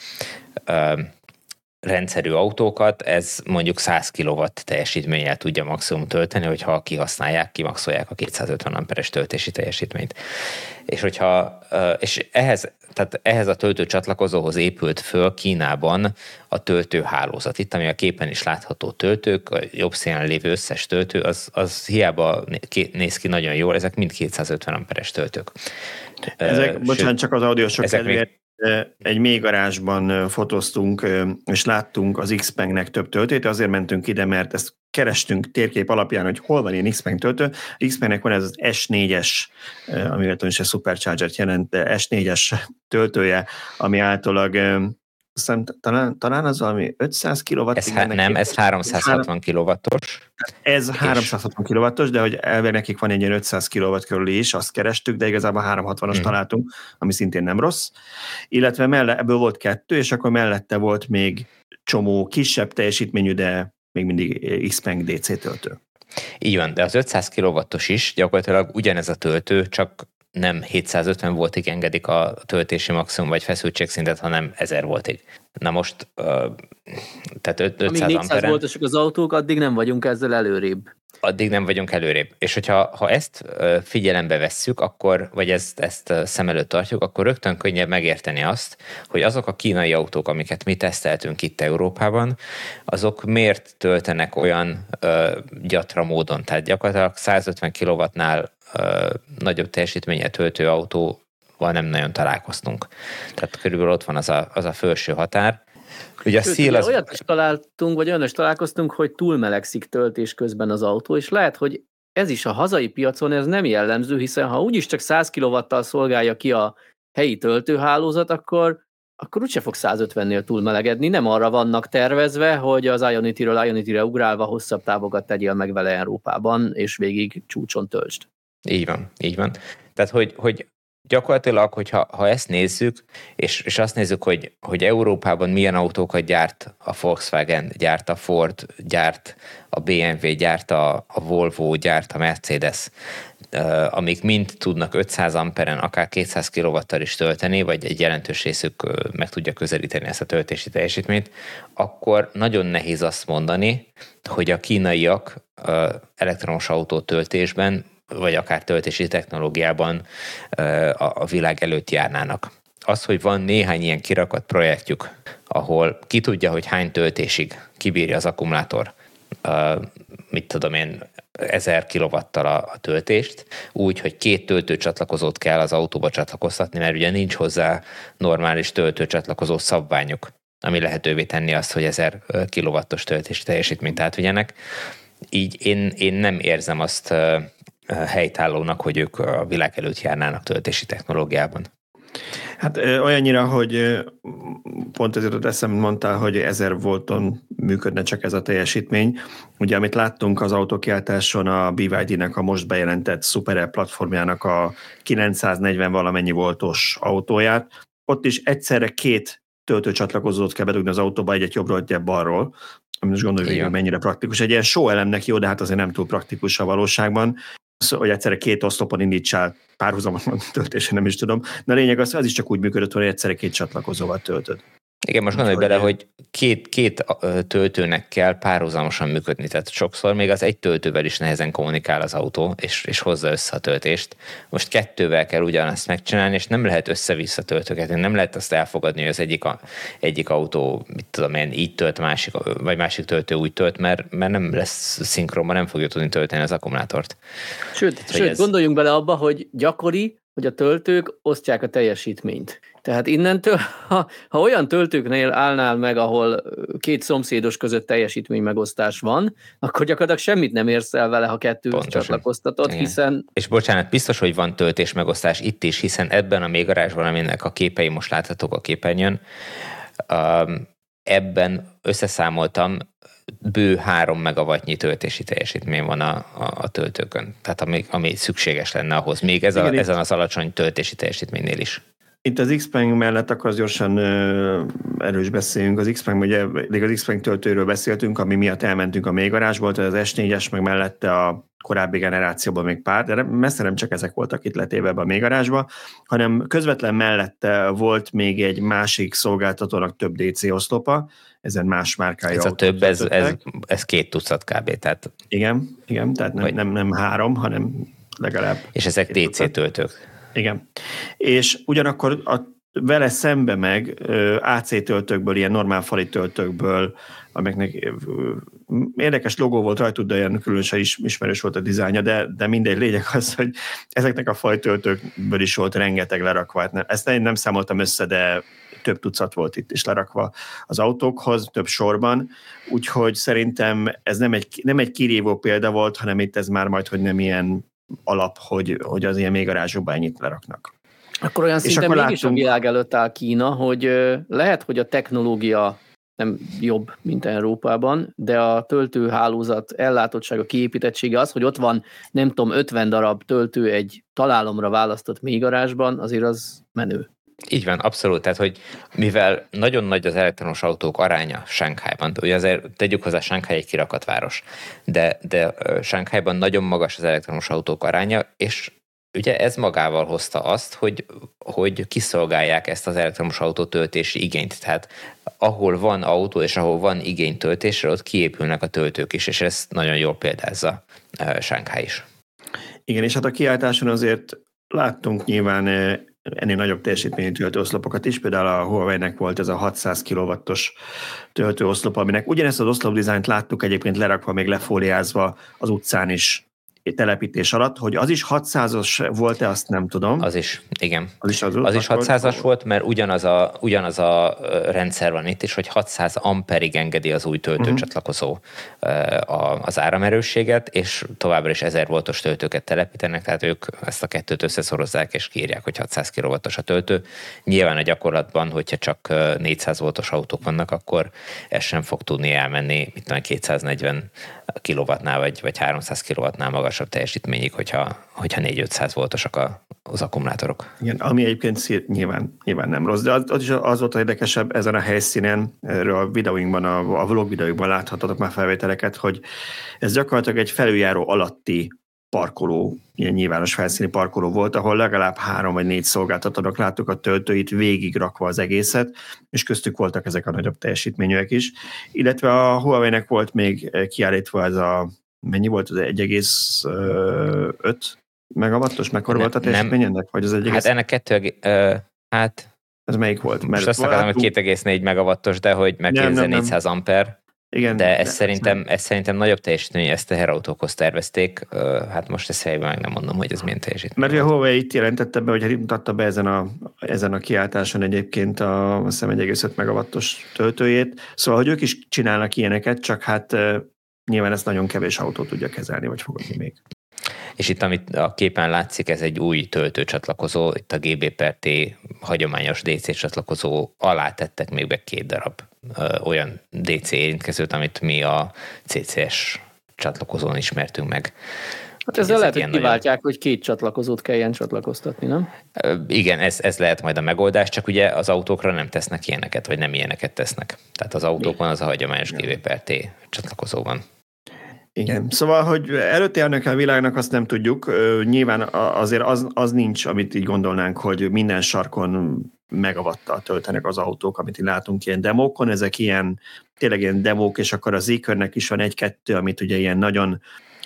ö, rendszerű autókat, ez mondjuk száz kilowatt teljesítménnyel tudja maximum tölteni, hogyha kihasználják, kimaxolják a kétszázötven amperes töltési teljesítményt. És hogyha, és ehhez, tehát ehhez a töltőcsatlakozóhoz épült föl Kínában a töltőhálózat. Itt, ami a képen is látható töltők, a jobb színen lévő összes töltő, az, az hiába néz ki nagyon jól, ezek mind kétszázötven amperes töltők. Ezek, Sőt, bocsánat, csak az audiósok kedvéért, még... egy mélygarázsban fotóztunk, és láttunk az Xpengnek több töltőt, azért mentünk ide, mert ezt kerestünk térkép alapján, hogy hol van ilyen Xpeng töltő. Xpengnek van ez az es négyes, amivel is egy Supercharger-t jelent, de es négyes töltője, ami általában Aztán talán, talán az valami ötszáz kilowatt. Ez há- nem, ez háromszázhatvan kilowattos. Ez háromszázhatvan kilowattos, de hogy elve nekik van egy ilyen ötszáz kilowatt körüli is, azt kerestük, de igazából háromszázhatvanas hmm. találtunk, ami szintén nem rossz. Illetve mellett, ebből volt kettő, és akkor mellette volt még csomó kisebb teljesítményű, de még mindig Xpeng dé cé töltő. Így van, de az ötszáz kilowattos is gyakorlatilag ugyanez a töltő, csak nem hétszázötven voltig engedik a töltési maximum vagy feszültségszintet, hanem ezer voltig. Na most, uh, tehát ötszáz amíg négyszáz amperen, voltosak az autók, addig nem vagyunk ezzel előrébb. Addig nem vagyunk előrébb. És hogyha ha ezt figyelembe vesszük, akkor, vagy ezt, ezt szem előtt tartjuk, akkor rögtön könnyebb megérteni azt, hogy azok a kínai autók, amiket mi teszteltünk itt Európában, azok miért töltenek olyan ö, gyatra módon. Tehát gyakorlatilag százötven kilowattnál ö, nagyobb teljesítménye töltő autóval nem nagyon találkoztunk. Tehát körülbelül ott van az a, az a felső határ. Ugye a Sőt, szél ugye az... olyat is találtunk, vagy olyan is találkoztunk, hogy túlmelegszik töltés közben az autó, és lehet, hogy ez is a hazai piacon ez nem jellemző, hiszen ha úgyis csak száz kilowattal szolgálja ki a helyi töltőhálózat, akkor, akkor úgyse fog százötvennél túlmelegedni. Nem arra vannak tervezve, hogy az Ionity-ről Ionity-re ugrálva hosszabb távokat tegyél meg vele Európában, és végig csúcson töltsd. Így van, így van. Tehát, hogy, hogy gyakorlatilag, hogyha ha ezt nézzük, és, és azt nézzük, hogy, hogy Európában milyen autókat gyárt a Volkswagen, gyárt a Ford, gyárt a bé em vé, gyárt a, a Volvo, gyárt a Mercedes, uh, amik mind tudnak ötszáz amperen, akár kétszáz kilowattal is tölteni, vagy egy jelentős részük uh, meg tudja közelíteni ezt a töltési teljesítményt, akkor nagyon nehéz azt mondani, hogy a kínaiak uh, elektromos autó töltésben vagy akár töltési technológiában a világ előtt járnának. Az, hogy van néhány ilyen kirakat projektjük, ahol ki tudja, hogy hány töltésig kibírja az akkumulátor, mit tudom én, ezer kilowattal a töltést, úgy, hogy két töltőcsatlakozót kell az autóba csatlakoztatni, mert ugye nincs hozzá normális töltőcsatlakozó szabványuk, ami lehetővé tenni azt, hogy ezer kilowattos töltési teljesítményt átvigyenek. Így én, én nem érzem azt helytállónak, hogy ők a világ előtt járnának töltési technológiában. Hát olyannyira, hogy pont ezért ott eszembe mondtál, hogy ezer volton működne csak ez a teljesítmény. Ugye, amit láttunk az autókiáltáson a bé vé dé-nek a most bejelentett SuperAir platformjának a kilencszáznegyven valamennyi voltos autóját, ott is egyszerre két töltőcsatlakozót kell bedugni az autóba, egyet jobbról, egyet balról, ami most gondoljuk, hogy mennyire praktikus. Egy ilyen show elemnek jó, de hát azért nem túl praktikus a valóságban, szóval, hogy egyszerre két oszlopon indítsál párhuzamosan töltésén, nem is tudom. De a lényeg az, az is csak úgy működött, hogy egyszerre két csatlakozóval töltöd. Igen, most gondolj bele, hogy két, két töltőnek kell párhuzamosan működni, tehát sokszor még az egy töltővel is nehezen kommunikál az autó, és, és hozza össze a töltést. Most kettővel kell ugyanazt megcsinálni, és nem lehet össze-vissza töltögetni, nem lehet azt elfogadni, hogy az egyik, a, egyik autó, mit tudom én, így tölt, másik, vagy másik töltő úgy tölt, mert, mert nem lesz szinkronban, nem fogja tudni tölteni az akkumulátort. Sőt, tehát, sőt ez... gondoljunk bele abba, hogy gyakori, hogy a töltők osztják a teljesítményt. Tehát innentől, ha, ha olyan töltőknél állnál meg, ahol két szomszédos között teljesítmény megosztás van, akkor gyakorlatilag semmit nem érsz el vele, ha kettőhöz csatlakoztatod, hiszen... És bocsánat, biztos, hogy van töltés megosztás itt is, hiszen ebben a mélygarázsban, aminek a képei most láthatók a képernyőn, ebben összeszámoltam, bő három megawattnyi töltési teljesítmény van a, a, a töltőkön. Tehát ami, ami szükséges lenne ahhoz, még ez a, ezen az alacsony töltési teljesítménynél is. Itt az Xpeng mellett akkor az gyorsan ö, erről is beszéljünk. Az Xpeng, ugye az Xpeng töltőről beszéltünk, ami miatt elmentünk a mélygarázsból, tehát az es négyes, meg mellette a korábbi generációban még pár, de messze nem csak ezek voltak itt letéve a mélygarázsba, hanem közvetlen mellette volt még egy másik szolgáltatónak több dé cé oszlopa, ezen más márkája. Ez a több, ez, ez, ez két tucat kb. Tehát... Igen, igen, tehát nem, nem, nem három, hanem legalább. És ezek dé cé töltők. Igen. És ugyanakkor a, vele szembe meg á cé töltőkből, ilyen normál fali töltőkből, amiknek érdekes logó volt rajtuk, de olyan különösen is ismerős volt a dizájnja, de, de mindegy, lényeg az, hogy ezeknek a fali töltőkből is volt rengeteg lerakva. Ezt én nem számoltam össze, de több tucat volt itt is lerakva az autókhoz, több sorban, úgyhogy szerintem ez nem egy, nem egy kirívó példa volt, hanem itt ez már majd, hogy nem ilyen alap, hogy, hogy az ilyen mélygarázsokban ennyit leraknak. Akkor olyan és szinten akkor mégis látunk... a világ előtt áll Kína, hogy lehet, hogy a technológia nem jobb, mint Európában, de a töltőhálózat ellátottsága, kiépítettsége az, hogy ott van, nem tudom, ötven darab töltő egy találomra választott mélygarázsban, azért az menő. Így van, abszolút. Tehát, hogy mivel nagyon nagy az elektromos autók aránya Sánkhájban, ugye azért tegyük hozzá, Sánkháj egy kirakat város, de, de Sánkhájban nagyon magas az elektromos autók aránya, és ugye ez magával hozta azt, hogy, hogy kiszolgálják ezt az elektromos autó töltési igényt. Tehát ahol van autó, és ahol van igény töltésre, ott kiépülnek a töltők is, és ez nagyon jól példázza Sánkháj is. Igen, és hát a kiáltáson azért láttunk nyilván ennél nagyobb teljesítményű töltőoszlopokat is, például a Huawei-nek volt ez a hatszáz kilowattos töltőoszlop, aminek ugyanezt az oszlopdizájnt láttuk egyébként lerakva, még lefóliázva az utcán is telepítés alatt, hogy az is hatszázas volt-e, azt nem tudom. Az is, igen. Az is, az, az is hatszázas volt, volt, mert ugyanaz a, ugyanaz a rendszer van itt is, hogy hatszáz amperig engedi az új töltőcsatlakozó uh-huh. az áramerősséget, és továbbra is ezer voltos töltőket telepítenek, tehát ők ezt a kettőt összeszorozzák, és kiírják, hogy hatszáz kilowattos a töltő. Nyilván a gyakorlatban, hogyha csak négyszáz voltos autók vannak, akkor ez sem fog tudni elmenni, mit tudom, kétszáznegyven kilowattnál, vagy, vagy háromszáz kilowattnál magasabb teljesítményig, hogyha, hogyha négy-ötszáz voltosak a, az akkumulátorok. Igen, ami egyébként nyilván, nyilván nem rossz, de az, az, is az volt a érdekesebb ezen a helyszínen, erről a videóinkban, a, a vlog videóinkban láthatatok már felvételeket, hogy ez gyakorlatilag egy felüljáró alatti parkoló, ilyen nyilvános felszíni parkoló volt, ahol legalább három vagy négy szolgáltatónak láttuk a töltőit végig rakva az egészet, és köztük voltak ezek a nagyobb teljesítményűek is. Illetve a Huawei-nek volt még kiállítva ez a, mennyi volt az egy egész öt megawattos? Mekkora volt a teljesítmény ennek? Vagy az egy egész... Hát ennek kettő, uh, hát... Ez melyik volt? Mert most azt akartam, hogy két egész négy megawattos, de hogy meg kétezer-négyszáz amper. Igen, de ez, de szerintem, ez szerintem nagyobb teljesítmény, ezt a teherautókhoz tervezték, hát most ezt helyben meg nem mondom, hogy ez milyen teljesítmény. Mert a Huawei itt jelentette be, hogy mutatta be ezen a, ezen a kiáltáson egyébként a, azt hiszem egy egész öt megawattos töltőjét, szóval, hogy ők is csinálnak ilyeneket, csak hát nyilván ezt nagyon kevés autó tudja kezelni, vagy fogadni még. És itt, amit a képen látszik, ez egy új töltőcsatlakozó, itt a gé bé per té hagyományos dé cé csatlakozó alá tettek még be két darab ö, olyan dé cé érintkezőt, amit mi a cé cé es csatlakozón ismertünk meg. Hát ezzel lehet, hogy kiváltják, nagyon... hogy két csatlakozót kelljen csatlakoztatni, nem? Igen, ez, ez lehet majd a megoldás, csak ugye az autókra nem tesznek ilyeneket, vagy nem ilyeneket tesznek. Tehát az autókon az a hagyományos gé vé per té csatlakozó van. Igen, szóval, hogy előtte járnak el a világnak, azt nem tudjuk. Nyilván azért az, az nincs, amit így gondolnánk, hogy minden sarkon megavattal töltenek az autók, amit így látunk ilyen demókon. Ezek ilyen, tényleg ilyen demók, és akkor az Zeekernek is van egy-kettő, amit ugye ilyen nagyon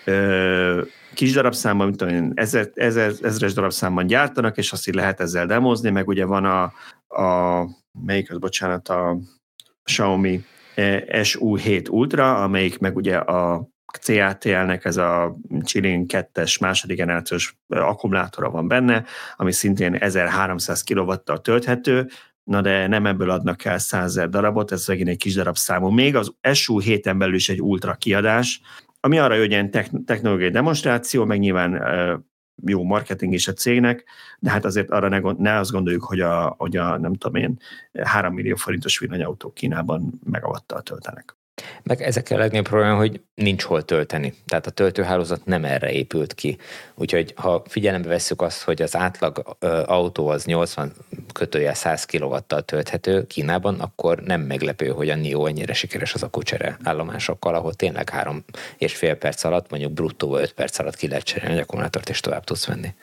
ö, kis darabszámban, mint tudom, ezer, ezer, ezres darabszámban gyártanak, és azt így lehet ezzel demozni, meg ugye van a, a melyik az, bocsánat, a Xiaomi es u hét Ultra, amelyik meg ugye a cé á té el-nek ez a Qilin kettes második generációs akkumulátora van benne, ami szintén ezerháromszáz kilowatttal tölthető, na de nem ebből adnak el százezer darabot, ez megint egy kis darabszámú. Még az es u héten belül is egy ultra kiadás, ami arra, hogy ilyen technológiai demonstráció, meg nyilván jó marketing is a cégnek, de hát azért arra ne, ne azt gondoljuk, hogy a, hogy a nem tudom én, három millió forintos villanyautók Kínában megavattal töltenek. Meg ezekkel a legnagyobb probléma, hogy nincs hol tölteni. Tehát a töltőhálózat nem erre épült ki. Úgyhogy ha figyelembe vesszük azt, hogy az átlag ö, autó az nyolcvan kötőjel száz kilowatttal tölthető Kínában, akkor nem meglepő, hogy a NIO ennyire sikeres az akkucsere állomásokkal, ahol tényleg három és fél perc alatt, mondjuk bruttó öt perc alatt ki lehet cserélni egy akkumulátort, és tovább tudsz venni.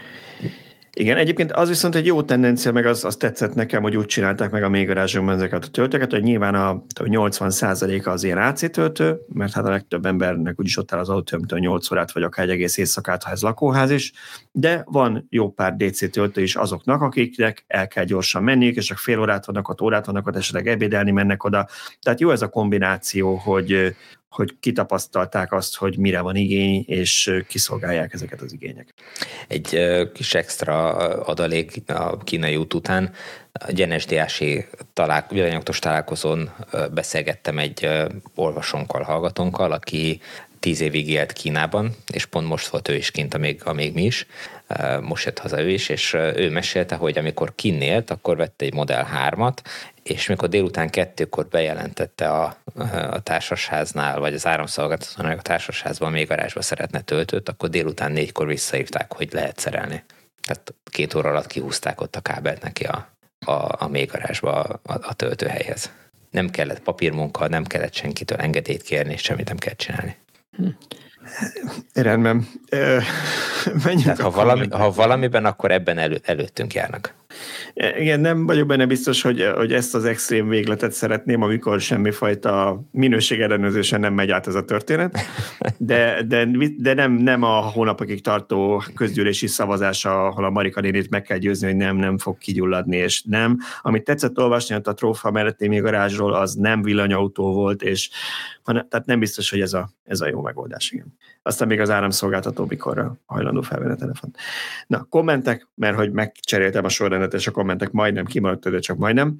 Igen, egyébként az viszont egy jó tendencia, meg az, az tetszett nekem, hogy úgy csinálták meg a mélygarázsokban ezeket a töltőket, hogy nyilván a nyolcvan százaléka az ilyen á cé töltő, mert hát a legtöbb embernek úgyis ott áll az autó, mint a nyolc órát, vagy akár egy egész éjszakát, ha ez lakóház is, de van jó pár dé cé töltő is azoknak, akiknek el kell gyorsan menniük, és csak fél órát vannak ott, órát vannak ott, esetleg ebédelni mennek oda. Tehát jó ez a kombináció, hogy hogy kitapasztalták azt, hogy mire van igény, és kiszolgálják ezeket az igényeket. Egy kis extra adalék a kínai út után. Egy en es dé á-si talál, villanyautos találkozón beszélgettem egy olvasónkkal, hallgatónkkal, aki tíz évig élt Kínában, és pont most volt ő is kint, amíg, amíg mi is. Most jött haza ő is, és ő mesélte, hogy amikor kint élt, akkor vette egy Model hármat, és mikor délután kettőkor bejelentette a, a társasháznál, vagy az áramszolgáltatónak a társasházban még garázsba szeretne töltőt, akkor délután négykor visszahívták, hogy lehet szerelni. Tehát két óra alatt kihúzták ott a kábelt neki a, a, a mélygarázsba a, a töltőhelyhez. Nem kellett papírmunka, nem kellett senkitől engedélyt kérni, és semmit nem kellett csinálni. Hm. Rendben. Tehát ha, valami, ha valamiben, akkor ebben elő, előttünk járnak. Igen, nem vagyok benne biztos, hogy, hogy ezt az extrém végletet szeretném, amikor semmifajta minőségellenőrzésen nem megy át ez a történet, de, de, de nem, nem a hónapokig tartó közgyűlési szavazás, ahol a Marika nénit meg kell győzni, hogy nem, nem fog kigyulladni, és nem. Amit tetszett olvasni, a trófa melletti még garázsról, az nem villanyautó volt, és hanem, tehát nem biztos, hogy ez a, ez a jó megoldás. Igen. Aztán még az áramszolgáltató mikorra hajlandó felvenni a telefont. Na, kommentek, mert hogy megcseréltem a sorrendet, és a kommentek majdnem kimaradt, de csak majdnem.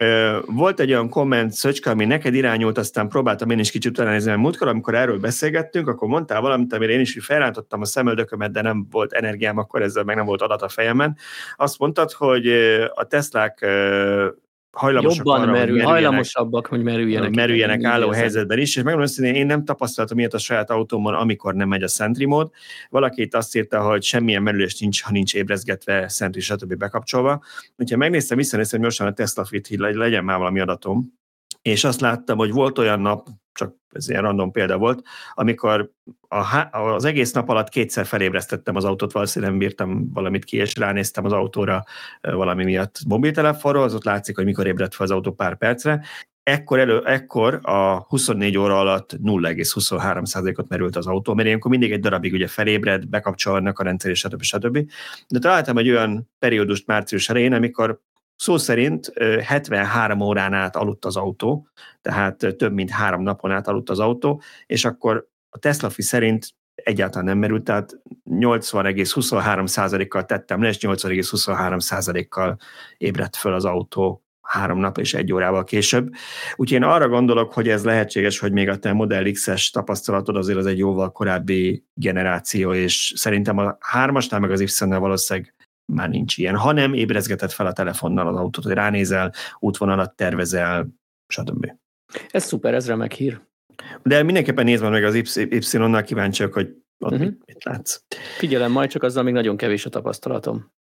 Volt egy olyan komment, Szöcske, ami neked irányult, aztán próbáltam én is kicsit utána nézni, mert múltkor, amikor erről beszélgettünk, akkor mondtál valamit, amire én is felrántottam a szemöldökömet, de nem volt energiám, akkor ezzel meg nem volt adat a fejemben. Azt mondtad, hogy a Teslák hajlamosak jobban arra, merül, hajlamosabbak, hogy merüljenek. Merüljenek álló helyzetben is, és megmondom azt, én nem tapasztaltam ilyet a saját autómon, amikor nem megy a Sentry mód. Valaki itt azt írta, hogy semmilyen merülés nincs, ha nincs ébrezgetve, Sentry, stb. Bekapcsolva. Úgyhogy megnéztem, visszanéztem, hogy mostan a Tesla Fit, hogy legyen már valami adatom, és azt láttam, hogy volt olyan nap, csak ez ilyen random példa volt, amikor a, az egész nap alatt kétszer felébresztettem az autót, valószínűleg nem bírtam valamit ki, és ránéztem az autóra valami miatt mobiltelefonról, az ott látszik, hogy mikor ébredt fel az autó pár percre. Ekkor, elő, ekkor a huszonnégy óra alatt nulla egész huszonhárom százalékot merült az autó, mert ilyenkor mindig egy darabig ugye felébred, bekapcsolnak a rendszer, és stb. stb. De találtam egy olyan periódust március elején, amikor szó szerint hetvenhárom órán át aludt az autó, tehát több mint három napon át aludt az autó, és akkor a Tesla Fi szerint egyáltalán nem merült, tehát nyolcvan egész huszonhárom százalékkal tettem le, és nyolcvan egész huszonhárom százalékkal ébredt föl az autó három nap és egy órával később. Úgyhogy én arra gondolok, hogy ez lehetséges, hogy még a te Model X-es tapasztalatod azért az egy jóval korábbi generáció, és szerintem a hármasnál meg az Y-nál valószínűleg már nincs ilyen, hanem ébrezgeted fel a telefonnal az autót, hogy ránézel, útvonalat tervezel, stb. Ez szuper, ez remek hír. De mindenképpen nézd meg az Y-nal, kíváncsiak, hogy Ott uh-huh. mit, mit látsz? Figyelem, majd csak azzal még nagyon kevés a tapasztalatom.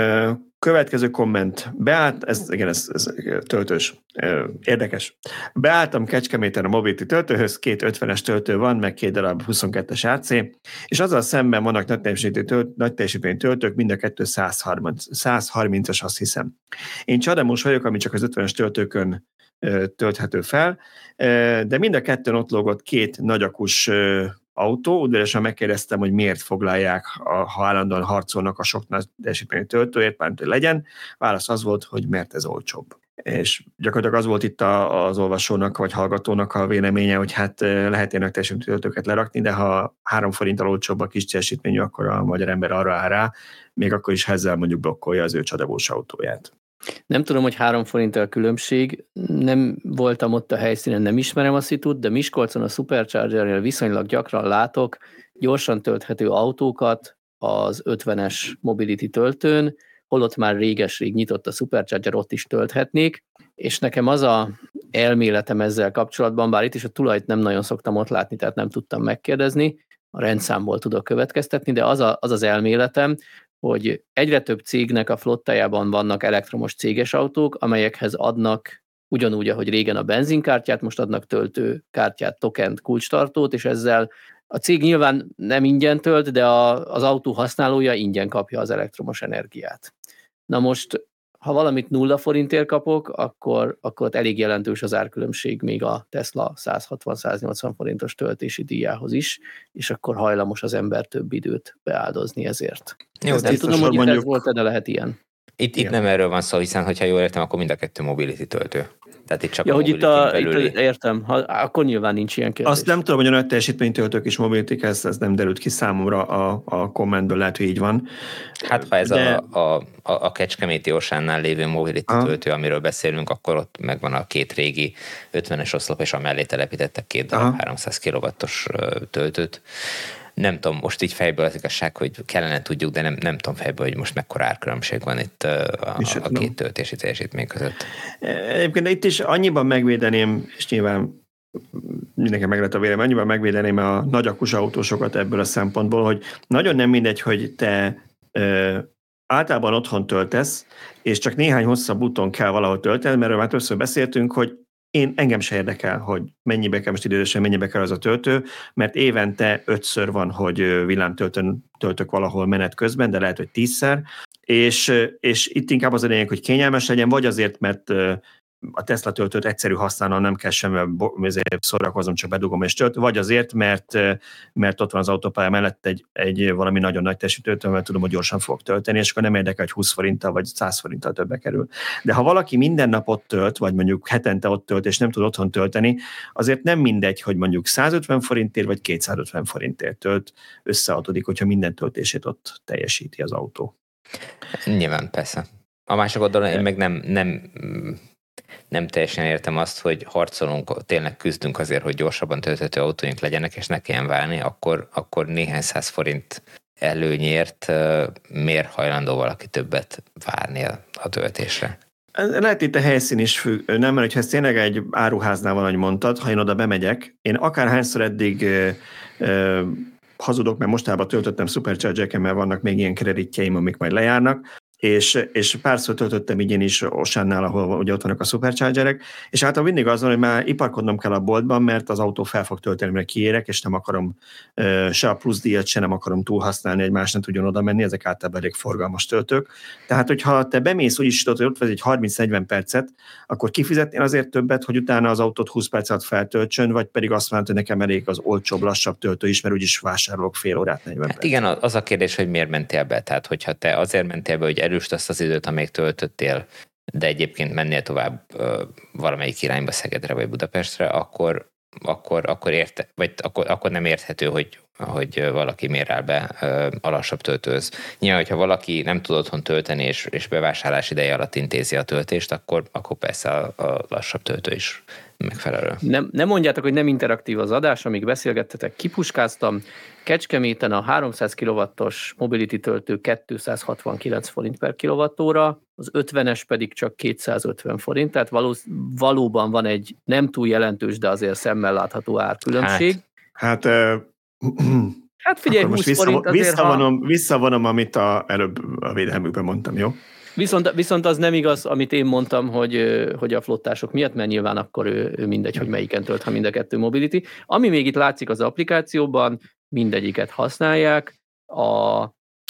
Következő komment. Beállt, ez, igen, ez, ez töltős. Érdekes. Beálltam Kecskeméten a Mobility töltőhöz, két ötvenes töltő van, meg két darab huszonkettes á cé, és azzal szemben vannak nagy teljesítményű, tölt, nagy teljesítményű töltők, mind a kettő száz harmincas, azt hiszem. Én csademos vagyok, ami csak az ötvenes töltőkön tölthető fel, de mind a kettőn ott lógott két nagyakus autó, udvariasan megkérdeztem, hogy miért foglalják, ha állandóan harcolnak a sok nagy teljesítményű töltőért, bármint, hogy legyen. Válasz az volt, hogy mert ez olcsóbb. És gyakorlatilag az volt itt a, az olvasónak vagy hallgatónak a véleménye, hogy hát lehet ilyen nagy teljesítményű töltőket lerakni, de ha három forinttal olcsóbb a kis teljesítményű, akkor a magyar ember arra áll rá, még akkor is ezzel mondjuk blokkolja az ő csatagós autóját. Nem tudom, hogy három forinttal a különbség, nem voltam ott a helyszínen, nem ismerem a szitut, de Miskolcon a Superchargernél viszonylag gyakran látok gyorsan tölthető autókat az ötvenes Mobility töltőn, holott már réges-rég nyitott a Supercharger, ott is tölthetnék, és nekem az a elméletem ezzel kapcsolatban, bár itt is a tulajt nem nagyon szoktam ott látni, tehát nem tudtam megkérdezni, a rendszámból tudok következtetni, de az a, az, az elméletem, hogy egyre több cégnek a flottájában vannak elektromos céges autók, amelyekhez adnak ugyanúgy, ahogy régen a benzinkártyát, most adnak töltőkártyát, tokent, kulcstartót, és ezzel a cég nyilván nem ingyen tölt, de a, az autó használója ingyen kapja az elektromos energiát. Na most, ha valamit nulla forintért kapok, akkor, akkor elég jelentős az árkülönbség még a Tesla száz hatvan-száz nyolcvan forintos töltési díjához is, és akkor hajlamos az ember több időt beáldozni ezért. Jó, nem tudom, hogy mondjuk... ez volt, de lehet ilyen. Itt, itt nem erről van szó, hiszen, hogyha jól értem, akkor mind a kettő Mobility töltő. Tehát itt csak ja, a hogy itt a, belüli... itt értem, ha, akkor nyilván nincs ilyen kérdés. Azt nem tudom, hogy a nagy teljesítménytöltők is Mobility, ez, ez nem derült ki számomra a, a kommentből, lehet, hogy így van. Hát ha ez De... a, a, a Kecskeméti Osánnál lévő Mobility Aha. töltő, amiről beszélünk, akkor ott megvan a két régi ötvenes oszlop, és a mellé telepítettek két darab háromszáz kilowattos töltőt. Nem tudom, most így fejből az igazság, hogy kellene tudjuk, de nem, nem tudom fejből, hogy most mekkora árkülönbség van itt a, a két töltési teljesítmény között. Egyébként itt is annyiban megvédeném, és nyilván mindenki meg lehet a vélemény, annyiban megvédeném a nagyakus autósokat ebből a szempontból, hogy nagyon nem mindegy, hogy te ö, általában otthon töltesz, és csak néhány hosszabb úton kell valahol tölteni, mert már többször beszéltünk, hogy én engem se érdekel, hogy mennyibe kell most idősen, mennyibe kell az a töltő, mert évente ötször van, hogy villámtöltőn töltök valahol menet közben, de lehet, hogy tízszer, és, és itt inkább az a lényeg, hogy kényelmes legyen, vagy azért, mert a Tesla töltőt egyszerű használnom, nem kell semmivel szórakozom, csak bedugom és tölt, vagy azért, mert, mert ott van az autópálya mellett egy, egy valami nagyon nagy teljesítőtől, mert tudom, hogy gyorsan fogok tölteni, és akkor nem érdekel, hogy húsz forinttal vagy száz forinttal többe kerül. De ha valaki minden nap ott tölt, vagy mondjuk hetente ott tölt, és nem tud otthon tölteni, azért nem mindegy, hogy mondjuk százötven forintért, vagy kétszázötven forintért tölt, összeadódik, hogyha minden töltését ott teljesíti az autó. Nyilván, persze. A másik oldalon én meg nem, nem nem teljesen értem azt, hogy harcolunk, tényleg küzdünk azért, hogy gyorsabban tölthető autóink legyenek, és ne kelljen válni, akkor, akkor néhány száz forint előnyért miért hajlandó valaki többet várni a töltésre? Lehet itt a helyszín is függ, nem, mert hogyha ez tényleg egy áruháznál van, ahogy mondtad, ha én oda bemegyek, én akárhányszor eddig ö, ö, hazudok, mert mostában töltöttem Supercharger-eken, mert vannak még ilyen kreditjeim, amik majd lejárnak, és, és párszor töltöttem így én is Osánnál, ahol ugye ott vannak a Superchargerek, és általában mindig az van, hogy már iparkodnom kell a boltban, mert az autó fel fog tölteni, mert kiérek, és nem akarom uh, se a pluszdíjat, se nem akarom túlhasználni, egy más nem tudjon oda menni, ezek általában elég forgalmas töltők. Tehát, hogyha te bemész, úgyis tudod, hogy ott vagy egy harminc-negyven percet, akkor kifizetnél azért többet, hogy utána az autót húsz perc alatt feltöltsön, vagy pedig azt mondod, hogy nekem elég az olcsóbb, lassabb töltő is, mert úgyis vásárolok fél órát, negyven hát percet. Igen, az a kérdés, hogy miért mentél be. Tehát, hogyha te azért mentél be, hogy erősd azt az időt, amíg töltöttél, de egyébként mennél tovább uh, valamelyik irányba, Szegedre vagy Budapestre, akkor, akkor, akkor, érte, vagy akkor, akkor nem érthető, hogy, hogy valaki miért áll be uh, a lassabb töltőhöz. Nyilván, hogyha valaki nem tud otthon tölteni, és, és bevásárlás ideje alatt intézi a töltést, akkor, akkor persze a, a lassabb töltő is megfelelő. Nem, nem mondjátok, hogy nem interaktív az adás, amíg beszélgettetek, kipuskáztam. Kecskeméten a háromszáz kilowattos Mobility töltő kétszázhatvankilenc forint per kilowattóra, az ötvenes pedig csak kétszázötven forint, tehát való, valóban van egy nem túl jelentős, de azért szemmel látható árkülönbség. Hát, hát, uh... Hát figyelj, Akkor most húsz forint vissza, azért, visszavonom, ha... visszavonom, amit a, előbb a védelmükben mondtam, jó? Viszont, viszont az nem igaz, amit én mondtam, hogy, hogy a flottások miatt, mert nyilván akkor ő, ő mindegy, hogy melyiken tölt, ha mind a kettő mobility. Ami még itt látszik az applikációban, mindegyiket használják. A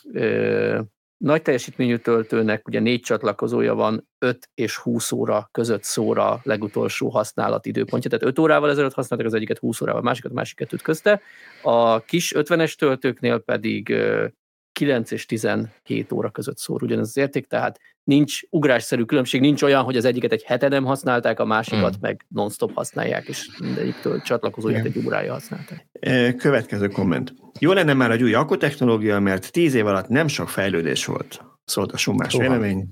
ö, nagy teljesítményű töltőnek ugye négy csatlakozója van, öt és húsz óra között szól a legutolsó használati időpontja. Tehát öt órával ezelőtt használtak az egyiket, húsz órával, a másikat, a másik kettőt közte. A kis ötvenes töltőknél pedig ö, kilenc és tizenkét óra között szól ugyanaz az érték, tehát nincs ugrásszerű különbség, nincs olyan, hogy az egyiket egy hete nem használták, a másikat hmm. meg non-stop használják, és mindegyiktől csatlakozóját egy órája használták. Következő komment. Jó lenne már egy új akkutechnológia, mert tíz év alatt nem sok fejlődés volt. Szólt a summás vélemény.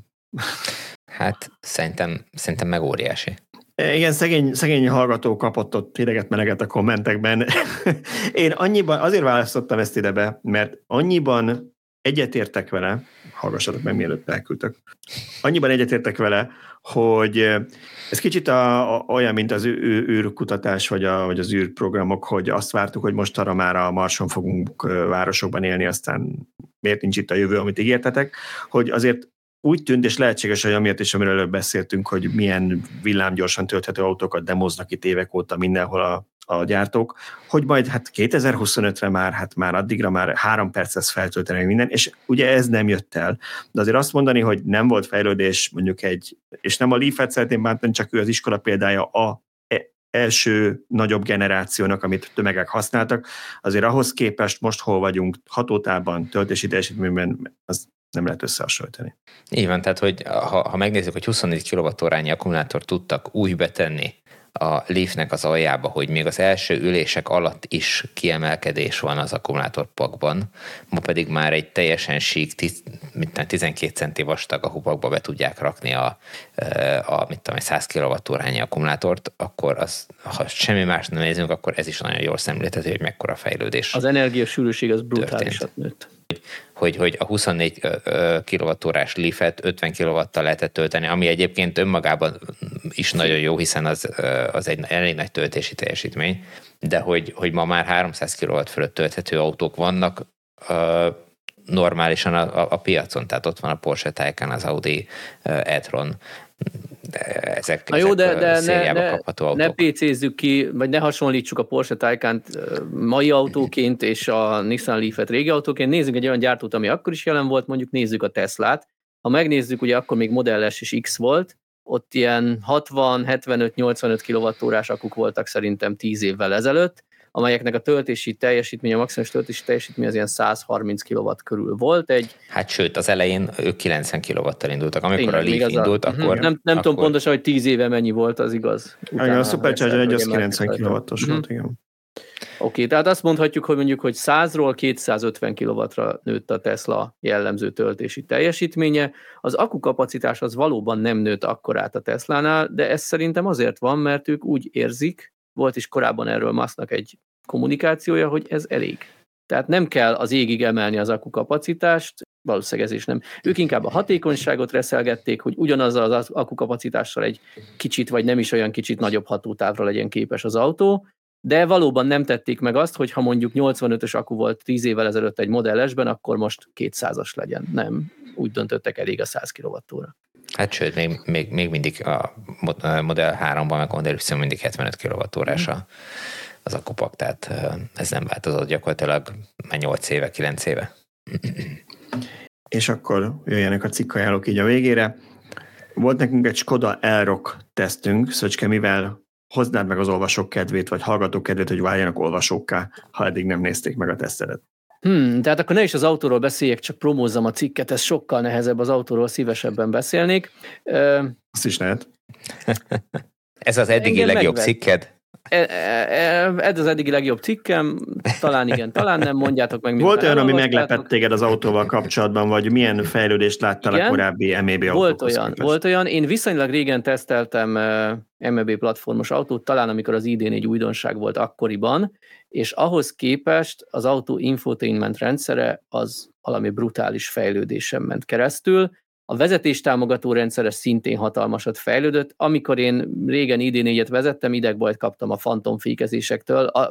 Hát szerintem, szerintem meg óriási. Igen, szegény, szegény hallgató kapott ott hideget meleget a kommentekben. Én annyiban, azért választottam ezt ide be, mert annyiban egyetértek vele, hallgassatok meg, mielőtt elküldtek, annyiban egyetértek vele, hogy ez kicsit a, a, olyan, mint az űrkutatás, vagy, a, vagy az űrprogramok, hogy azt vártuk, hogy mostanra már a Marson fogunk városokban élni, aztán miért nincs itt a jövő, amit ígértetek, hogy azért úgy tűnt, és lehetséges, hogy amiatt is, amiről előbb beszéltünk, hogy milyen villámgyorsan tölthető autókat demoznak itt évek óta mindenhol a, a gyártók, hogy majd hát kétezer-huszonötre már, hát már addigra már három perc lesz feltölteni minden, és ugye ez nem jött el. De azért azt mondani, hogy nem volt fejlődés, mondjuk egy, és nem a Leaf-et szeretném bántani, csak ő az iskola példája a első nagyobb generációnak, amit tömegek használtak, azért ahhoz képest most hol vagyunk, hatótávban, töltési teljesítményben, az nem lehet összehasonlítani. Így van, tehát hogy ha, ha megnézzük, hogy huszonnégy kilowattórányi akkumulátort tudtak úgy betenni a Leafnek az aljába, hogy még az első ülések alatt is kiemelkedés van az akkumulátorpakban, ma pedig már egy teljesen sík, tizenkét centi vastag a hupakba be tudják rakni a, a mit tudom, száz kilowattórányi akkumulátort, akkor az, ha semmi más nem nézünk, akkor ez is nagyon jól szemléltető, hogy mekkora fejlődés. Az energiasűrűség az brutálisat nőtt. Hogy, hogy a huszonnégy kilowattórás Leaf-et ötven kilowatttal lehetett tölteni, ami egyébként önmagában is nagyon jó, hiszen az, az egy elég nagy töltési teljesítmény, de hogy, hogy ma már háromszáz kilowatt fölött tölthető autók vannak normálisan a, a, a piacon, tehát ott van a Porsche Taycan, az Audi e-tron, ezek, Na jó, ezek de, de szériába ne, kapható autók. Ne pécézzük ki, vagy ne hasonlítsuk a Porsche Taycant mai autóként és a Nissan Leaf-et régi autóként. Nézzük egy olyan gyártót, ami akkor is jelen volt, mondjuk nézzük a Teslát. Ha megnézzük, ugye akkor még Model S és X volt, ott ilyen hatvan, hetvenöt, nyolcvanöt kilowattórás akuk voltak szerintem tíz évvel ezelőtt, amelyeknek a töltési teljesítmény, a maximális töltési teljesítmény az ilyen száz harminc kilowatt körül volt. Egy... Hát sőt, az elején ők kilencven kilowattal indultak. Amikor igen, a Leaf indult, a... akkor... Uh-huh. Nem, nem akkor... tudom pontosan, hogy tíz éve mennyi volt, az igaz. Utána a Supercharger egy az kilencven kilowattos uh-huh. volt, igen. Oké, okay, tehát azt mondhatjuk, hogy mondjuk, hogy százról kétszázötven kilowattra nőtt a Tesla jellemző töltési teljesítménye. Az akkukapacitás az valóban nem nőtt akkorát a Teslánál, de ez szerintem azért van, mert ők úgy érzik, volt is korábban erről Musknak egy kommunikációja, hogy ez elég. Tehát nem kell az égig emelni az akkukapacitást, valószínűleg ez is nem. Ők inkább a hatékonyságot reszelgették, hogy ugyanazzal az akkukapacitással egy kicsit, vagy nem is olyan kicsit nagyobb hatótávra legyen képes az autó, de valóban nem tették meg azt, hogy ha mondjuk nyolcvanötös akku volt tíz évvel ezelőtt egy Model S-ben, akkor most kétszázas legyen. Nem. Úgy döntöttek, elég a száz kilowattóra. Hát sőt, még, még, még mindig a Model háromban, meg a Model Y mindig hetvenöt kilowattórás az akkupak, tehát ez nem változott gyakorlatilag már nyolc éve, kilenc éve. És akkor jöjjenek a cikkajánlók így a végére. Volt nekünk egy Skoda Elrock tesztünk, Szöcske, mivel hoznád meg az olvasók kedvét, vagy hallgatók kedvét, hogy váljanak olvasókká, ha eddig nem nézték meg a tesztedet. Hmm, tehát akkor ne is az autóról beszéljek, csak promózzam a cikket, ez sokkal nehezebb, az autóról szívesebben beszélnék. Azt is lehet. Ez az eddigi Engem legjobb megvet. cikked? Ez az eddigi legjobb cikkem, talán igen, talán nem, mondjátok meg. Volt olyan, ami meglepett téged az autóval kapcsolatban, vagy milyen fejlődést láttál igen? a korábbi em é bé autókhoz? Volt olyan, képest? volt olyan. Én viszonylag régen teszteltem em é bé platformos autót, talán amikor az i dé négy újdonság volt akkoriban, és ahhoz képest az autó infotainment rendszere az valami brutális fejlődésen ment keresztül. A vezetéstámogató rendszere szintén hatalmasat fejlődött. Amikor én régen I D négyet vezettem, idegbajt kaptam a fantomfékezésektől. A,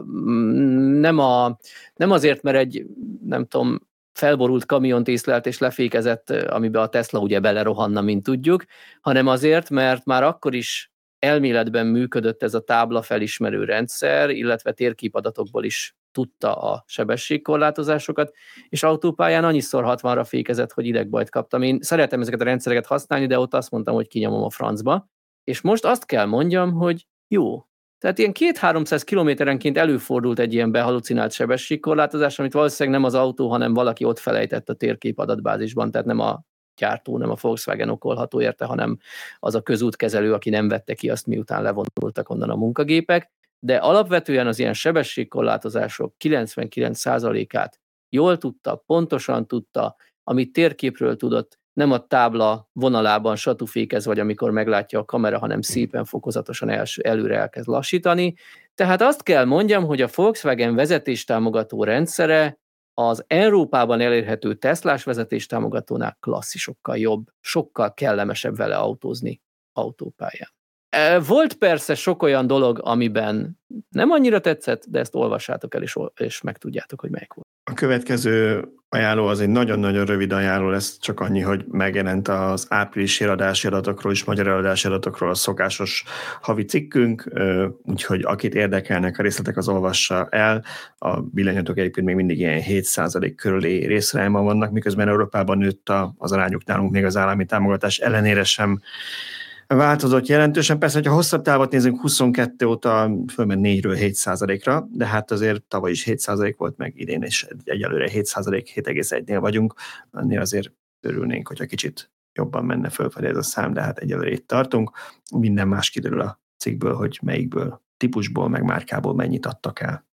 nem, a, nem azért, mert egy, nem tudom, felborult kamiont észlelt és lefékezett, amiben a Tesla ugye belerohanna, mint tudjuk, hanem azért, mert már akkor is elméletben működött ez a tábla felismerő rendszer, illetve térképadatokból is tudta a sebességkorlátozásokat, és autópályán annyiszor hatvanra fékezett, hogy idegbajt kaptam. Én szeretem ezeket a rendszereket használni, de ott azt mondtam, hogy kinyomom a francba. És most azt kell mondjam, hogy jó. Tehát ilyen két-háromszáz kilométerenként előfordult egy ilyen behalucinált sebességkorlátozás, amit valószínűleg nem az autó, hanem valaki ott felejtett a térképadatbázisban, tehát nem a gyártó, nem a Volkswagen okolható érte, hanem az a közútkezelő, aki nem vette ki azt, miután levonultak onnan a munkagépek. De alapvetően az ilyen sebességkorlátozások kilencvenkilenc százalékát jól tudta, pontosan tudta, amit térképről tudott, nem a tábla vonalában satúfékez, vagy amikor meglátja a kamera, hanem szépen fokozatosan els, előre elkezd lassítani. Tehát azt kell mondjam, hogy a Volkswagen vezetéstámogató rendszere az Európában elérhető Teslás vezetéstámogatónál klasszisokkal jobb, sokkal kellemesebb vele autózni autópályán. Volt persze sok olyan dolog, amiben nem annyira tetszett, de ezt olvassátok el, és, és megtudjátok, hogy melyik volt. A következő ajánló az egy nagyon-nagyon rövid ajánló lesz, csak annyi, hogy megjelent az áprilisi eladási adatokról és magyar eladási adatokról a szokásos havi cikkünk, úgyhogy akit érdekelnek a részletek, az olvassa el. A villanyautók egyébként még mindig ilyen hét százalék körüli részszámban vannak, miközben Európában nőtt az arányuk, nálunk még az állami támogatás ellenére sem változott jelentősen. Persze, hogyha hosszabb távot nézünk, huszonkettő óta fölment négyről hét százalékra, de hát azért tavaly is hét százalék volt, meg idén is egyelőre hét százalék, hét egész egynél vagyunk. Ennél azért örülnénk, hogyha kicsit jobban menne fölfelé ez a szám, de hát egyelőre itt tartunk. Minden más kiderül a cikkből, hogy melyikből, típusból, meg márkából mennyit adtak el.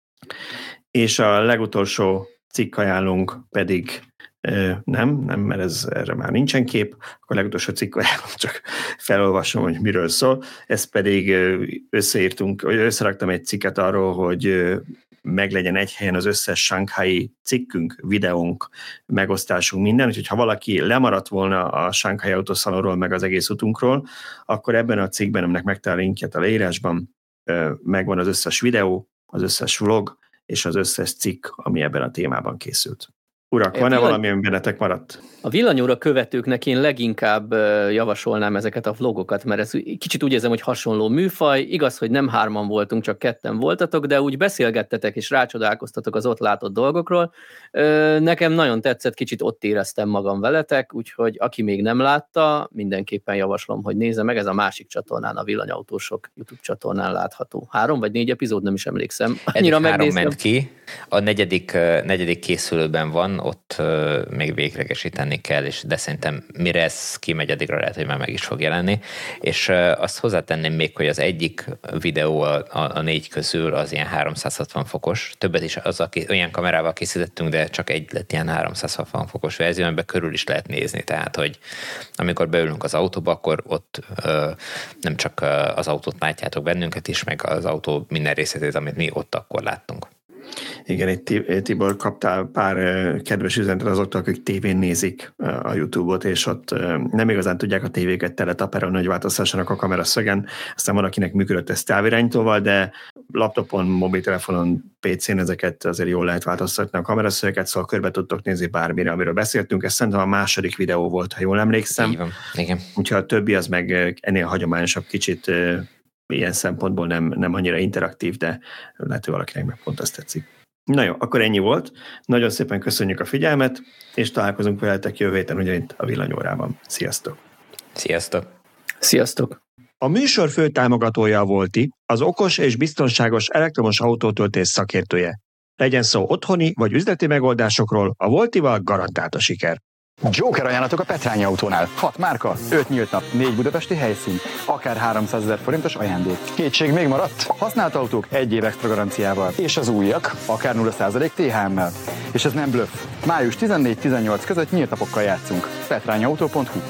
És a legutolsó cikkajánlónk pedig Nem, nem, mert ez, erre már nincsen kép, akkor legutolsó cikk csak felolvasom, hogy miről szól. Ez pedig összeírtunk, vagy összeraktam egy cikket arról, hogy meglegyen egy helyen az összes shanghai cikkünk, videónk, megosztásunk, minden, úgyhogy ha valaki lemaradt volna a Shanghai autószalonról, meg az egész utunkról, akkor ebben a cikkben, aminek megtalál linkjet a leírásban, megvan az összes videó, az összes vlog, és az összes cikk, ami ebben a témában készült. Urak, van-e villany... valami, ami bennetek maradt? A villanyóra követőknek én leginkább javasolnám ezeket a vlogokat, mert ez kicsit úgy érzem, hogy hasonló műfaj. Igaz, hogy nem hárman voltunk, csak ketten voltatok, de úgy beszélgettetek és rácsodálkoztatok az ott látott dolgokról. Nekem nagyon tetszett, kicsit ott éreztem magam veletek, úgyhogy aki még nem látta, mindenképpen javaslom, hogy nézze meg. Ez a másik csatornán, a Villanyautósok YouTube csatornán látható. Három vagy négy epizód, nem is emlékszem. Annyira három ment ki, a negyedik, negyedik készülőben van, ott uh, még véglegesíteni kell, és de szerintem mire ez kimegy, addigra lehet, hogy már meg is fog jelenni. És uh, azt hozzátenném még, hogy az egyik videó a, a, a négy közül az ilyen háromszázhatvan fokos, többet is az, aki, olyan kamerával készítettünk, de csak egy lett ilyen háromszázhatvan fokos verzió, amiben körül is lehet nézni, tehát, hogy amikor beülünk az autóba, akkor ott uh, nem csak uh, az autót látjátok bennünket is, meg az autó minden részletét, amit mi ott akkor láttunk. Igen, itt Tibor, kaptál pár kedves üzenetet azoktól, akik tévén nézik a YouTube-ot, és ott nem igazán tudják a tévéket teletaperolni, hogy változtassanak a kameraszögen. Aztán van, akinek működött ez távirányítóval, de laptopon, mobiltelefonon, pé cén ezeket azért jól lehet változtatni a kameraszögeket, szóval körbe tudtok nézni bármire, amiről beszéltünk. Ez szerintem a második videó volt, ha jól emlékszem. Igen, igen. Úgyhogy a többi az meg ennél hagyományosabb, kicsit ilyen szempontból nem, nem annyira interaktív, de lehet, hogy valakinek meg pont azt tetszik. Na jó, akkor ennyi volt. Nagyon szépen köszönjük a figyelmet, és találkozunk veletek jövő héten ugyanitt a Villanyórában. Sziasztok! Sziasztok! Sziasztok! A műsor fő támogatója a Volti, az okos és biztonságos elektromos autótöltés szakértője. Legyen szó otthoni vagy üzleti megoldásokról, a Voltival garantált a siker. Joker ajánlatok a Petrányi Autónál. Hat márka, öt nyílt nap, négy budapesti helyszín, akár háromszázezer forintos ajándék. Kétség még maradt? Használt autók egy év extra garanciával. És az újak, akár nulla százalék té há em-mel. És ez nem blöff. május tizennégy-tizennyolc között nyílt napokkal játszunk. petrányautó pont hu.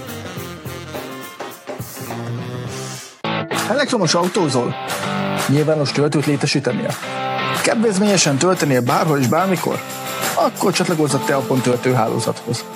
Elektromos autózol? Nyilvános töltőt létesítenie? Kedvezményesen töltenél bárhol és bármikor? Akkor csatlakozz a Teapont töltőhálózathoz.